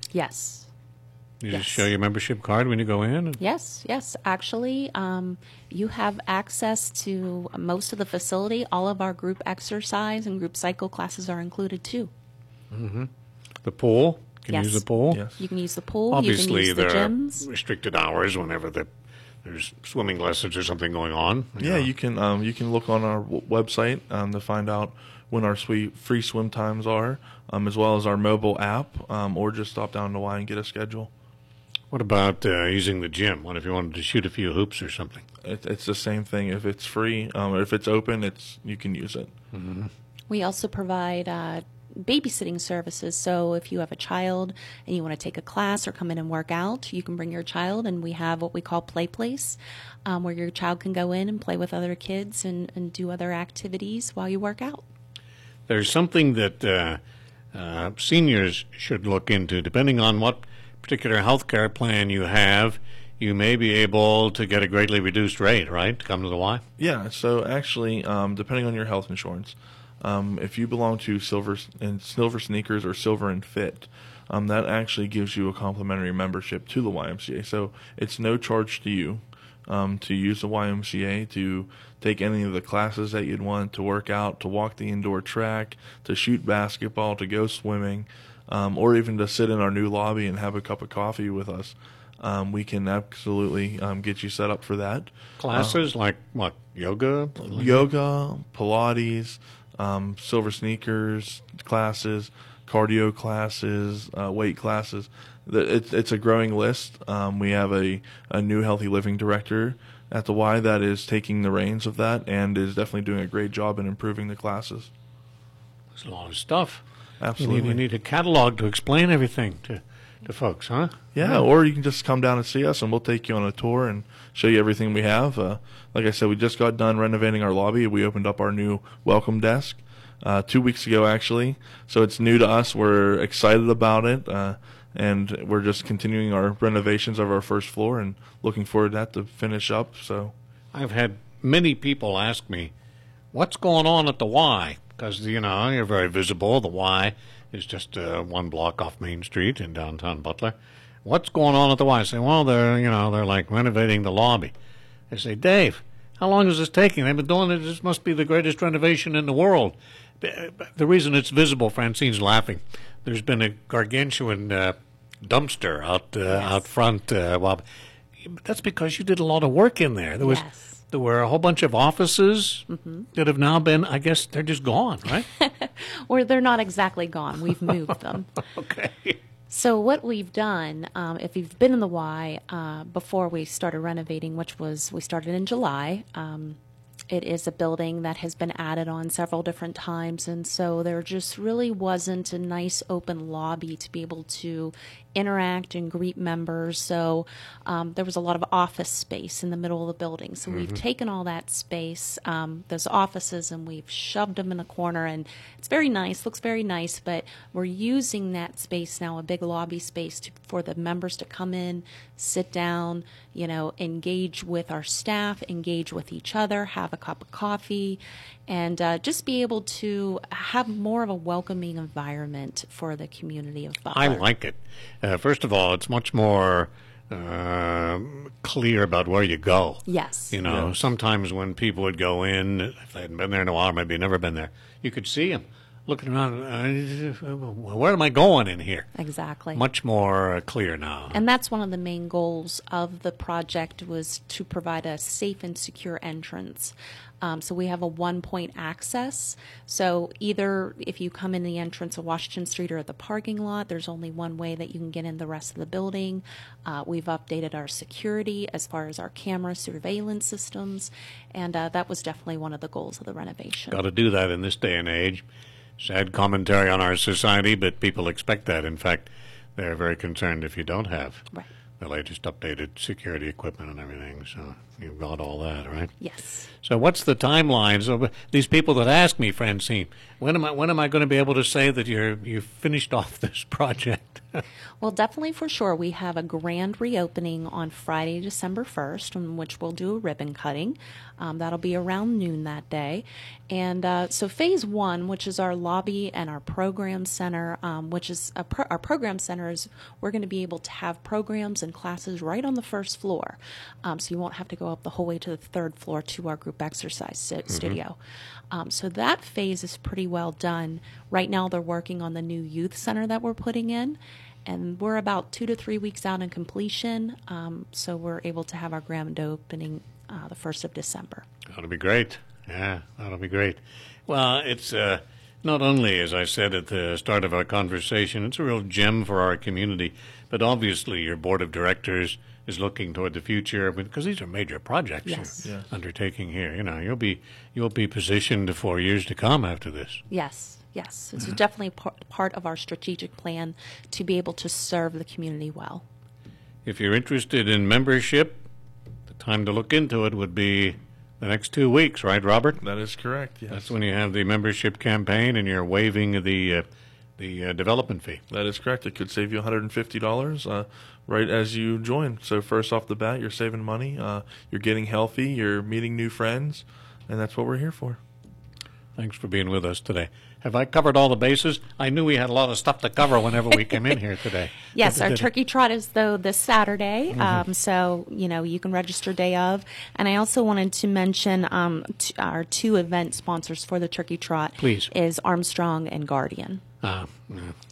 Yes. You Yes. just show your membership card when you go in? And Yes, yes. Actually, um, you have access to most of the facility. All of our group exercise and group cycle classes are included too. hmm The pool? Can Yes. you use the pool? Yes. You can use the pool. Obviously, you can use the there gyms. are restricted hours whenever the, there's swimming lessons or something going on. Yeah, you can um, you can look on our w- website um, to find out when our sweet free swim times are, um, as well as our mobile app, um, or just stop down to Y and get a schedule. What about uh, using the gym? What if you wanted to shoot a few hoops or something? It, it's the same thing. If it's free, um, or if it's open, it's you can use it. Mm-hmm. We also provide uh, babysitting services. So if you have a child and you want to take a class or come in and work out, you can bring your child, and we have what we call Play Place, um, where your child can go in and play with other kids and, and do other activities while you work out. There's something that uh, uh, seniors should look into. Depending on what particular health care plan you have, you may be able to get a greatly reduced rate, right, to come to the Y? Yeah, so actually, um, depending on your health insurance, um, if you belong to Silver and Silver Sneakers or Silver and Fit, um, that actually gives you a complimentary membership to the Y M C A. So it's no charge to you um, to use the Y M C A, to take any of the classes that you'd want, to work out, to walk the indoor track, to shoot basketball, to go swimming, um, or even to sit in our new lobby and have a cup of coffee with us. Um, we can absolutely um, get you set up for that. Classes Uh, like what? Yoga? Yoga, Pilates, um, Silver Sneakers classes, cardio classes, uh, weight classes. The- It's, it's a growing list. Um, we have a, a new healthy living director at the Y that is taking the reins of that and is definitely doing a great job in improving the classes. There's a lot of stuff. Absolutely. You need, you need a catalog to explain everything to, to folks, huh? Yeah, or you can just come down and see us, and we'll take you on a tour and show you everything we have. Uh, like I said, we just got done renovating our lobby. We opened up our new welcome desk uh, two weeks ago, actually. So it's new to us. We're excited about it, uh, and we're just continuing our renovations of our first floor and looking forward to that to finish up. So I've had many people ask me, what's going on at the Y? Because, you know, you're very visible. The Y is just uh, one block off Main Street in downtown Butler. What's going on at the Y? I say, well, they're, you know, they're like renovating the lobby. They say, Dave, how long is this taking? They've been doing it. This must be the greatest renovation in the world. The reason it's visible, Francine's laughing, there's been a gargantuan uh, dumpster out uh, yes. out front. Uh, well, that's because you did a lot of work in there. There was Yes. there were a whole bunch of offices Mhm. that have now been, I guess, they're just gone, right? Or they're not exactly gone. We've moved them. Okay. So what we've done, um, if you've been in the Y uh, before we started renovating, which was we started in July, um, it is a building that has been added on several different times, and so there just really wasn't a nice open lobby to be able to interact and greet members. So um, there was a lot of office space in the middle of the building. So we've Mhm. taken all that space, um, those offices, and we've shoved them in a corner, and it's very nice, looks very nice, but we're using that space now, a big lobby space, to, for the members to come in, sit down, you know, engage with our staff, engage with each other, have a cup of coffee, and uh, just be able to have more of a welcoming environment for the community of Butler. I like it. Uh, first of all, it's much more uh, clear about where you go. Yes. You know, Yeah. sometimes when people would go in, if they hadn't been there in a while, or maybe never been there, you could see them looking around. Uh, where am I going in here? Exactly. Much more uh, clear now. And that's one of the main goals of the project, was to provide a safe and secure entrance. Um, so we have a one-point access. So either if you come in the entrance of Washington Street or at the parking lot, there's only one way that you can get in the rest of the building. Uh, we've updated our security as far as our camera surveillance systems, and uh, that was definitely one of the goals of the renovation. Got to do that in this day and age. Sad commentary on our society, but people expect that. In fact, they're very concerned if you don't have Right. the latest updated security equipment and everything. So You've got all that, right? Yes. So what's the timeline? So these people that ask me, Francine, when am I when am I going to be able to say that you're you've finished off this project? Well, definitely for sure. We have a grand reopening on Friday, December first, in which we'll do a ribbon cutting. Um, that'll be around noon that day. And uh, so phase one, which is our lobby and our program center, um, which is a pro- our program centers, we're going to be able to have programs and classes right on the first floor. Um, so you won't have to go up the whole way to the third floor to our group exercise st- Mhm. studio. Um, so that phase is pretty well done. Right now they're working on the new youth center that we're putting in. And we're about two to three weeks out in completion, um, so we're able to have our grand opening uh, the first of December. That'll be great. Yeah, that'll be great. Well, it's uh, not only, as I said at the start of our conversation, it's a real gem for our community, but obviously your board of directors is looking toward the future because these are major projects Yes. you're Yes. undertaking here. You know, you'll be you'll be positioned for years to come after this. Yes, yes. It's definitely par- part of our strategic plan to be able to serve the community well. If you're interested in membership, the time to look into it would be the next two weeks, right, Robert? That is correct, yes. That's when you have the membership campaign and you're waiving the uh, the uh, development fee. That is correct. It could save you one hundred fifty dollars uh, right as you join. So first off the bat, you're saving money, uh, you're getting healthy, you're meeting new friends, and that's what we're here for. Thanks for being with us today. Have I covered all the bases? I knew we had a lot of stuff to cover whenever we came in here today. Yes, our Did- turkey trot is though this Saturday, Mhm. um, so you know you can register day of. And I also wanted to mention um, t- our two event sponsors for the turkey trot. Please. Is Armstrong and Guardian. Ah, yeah.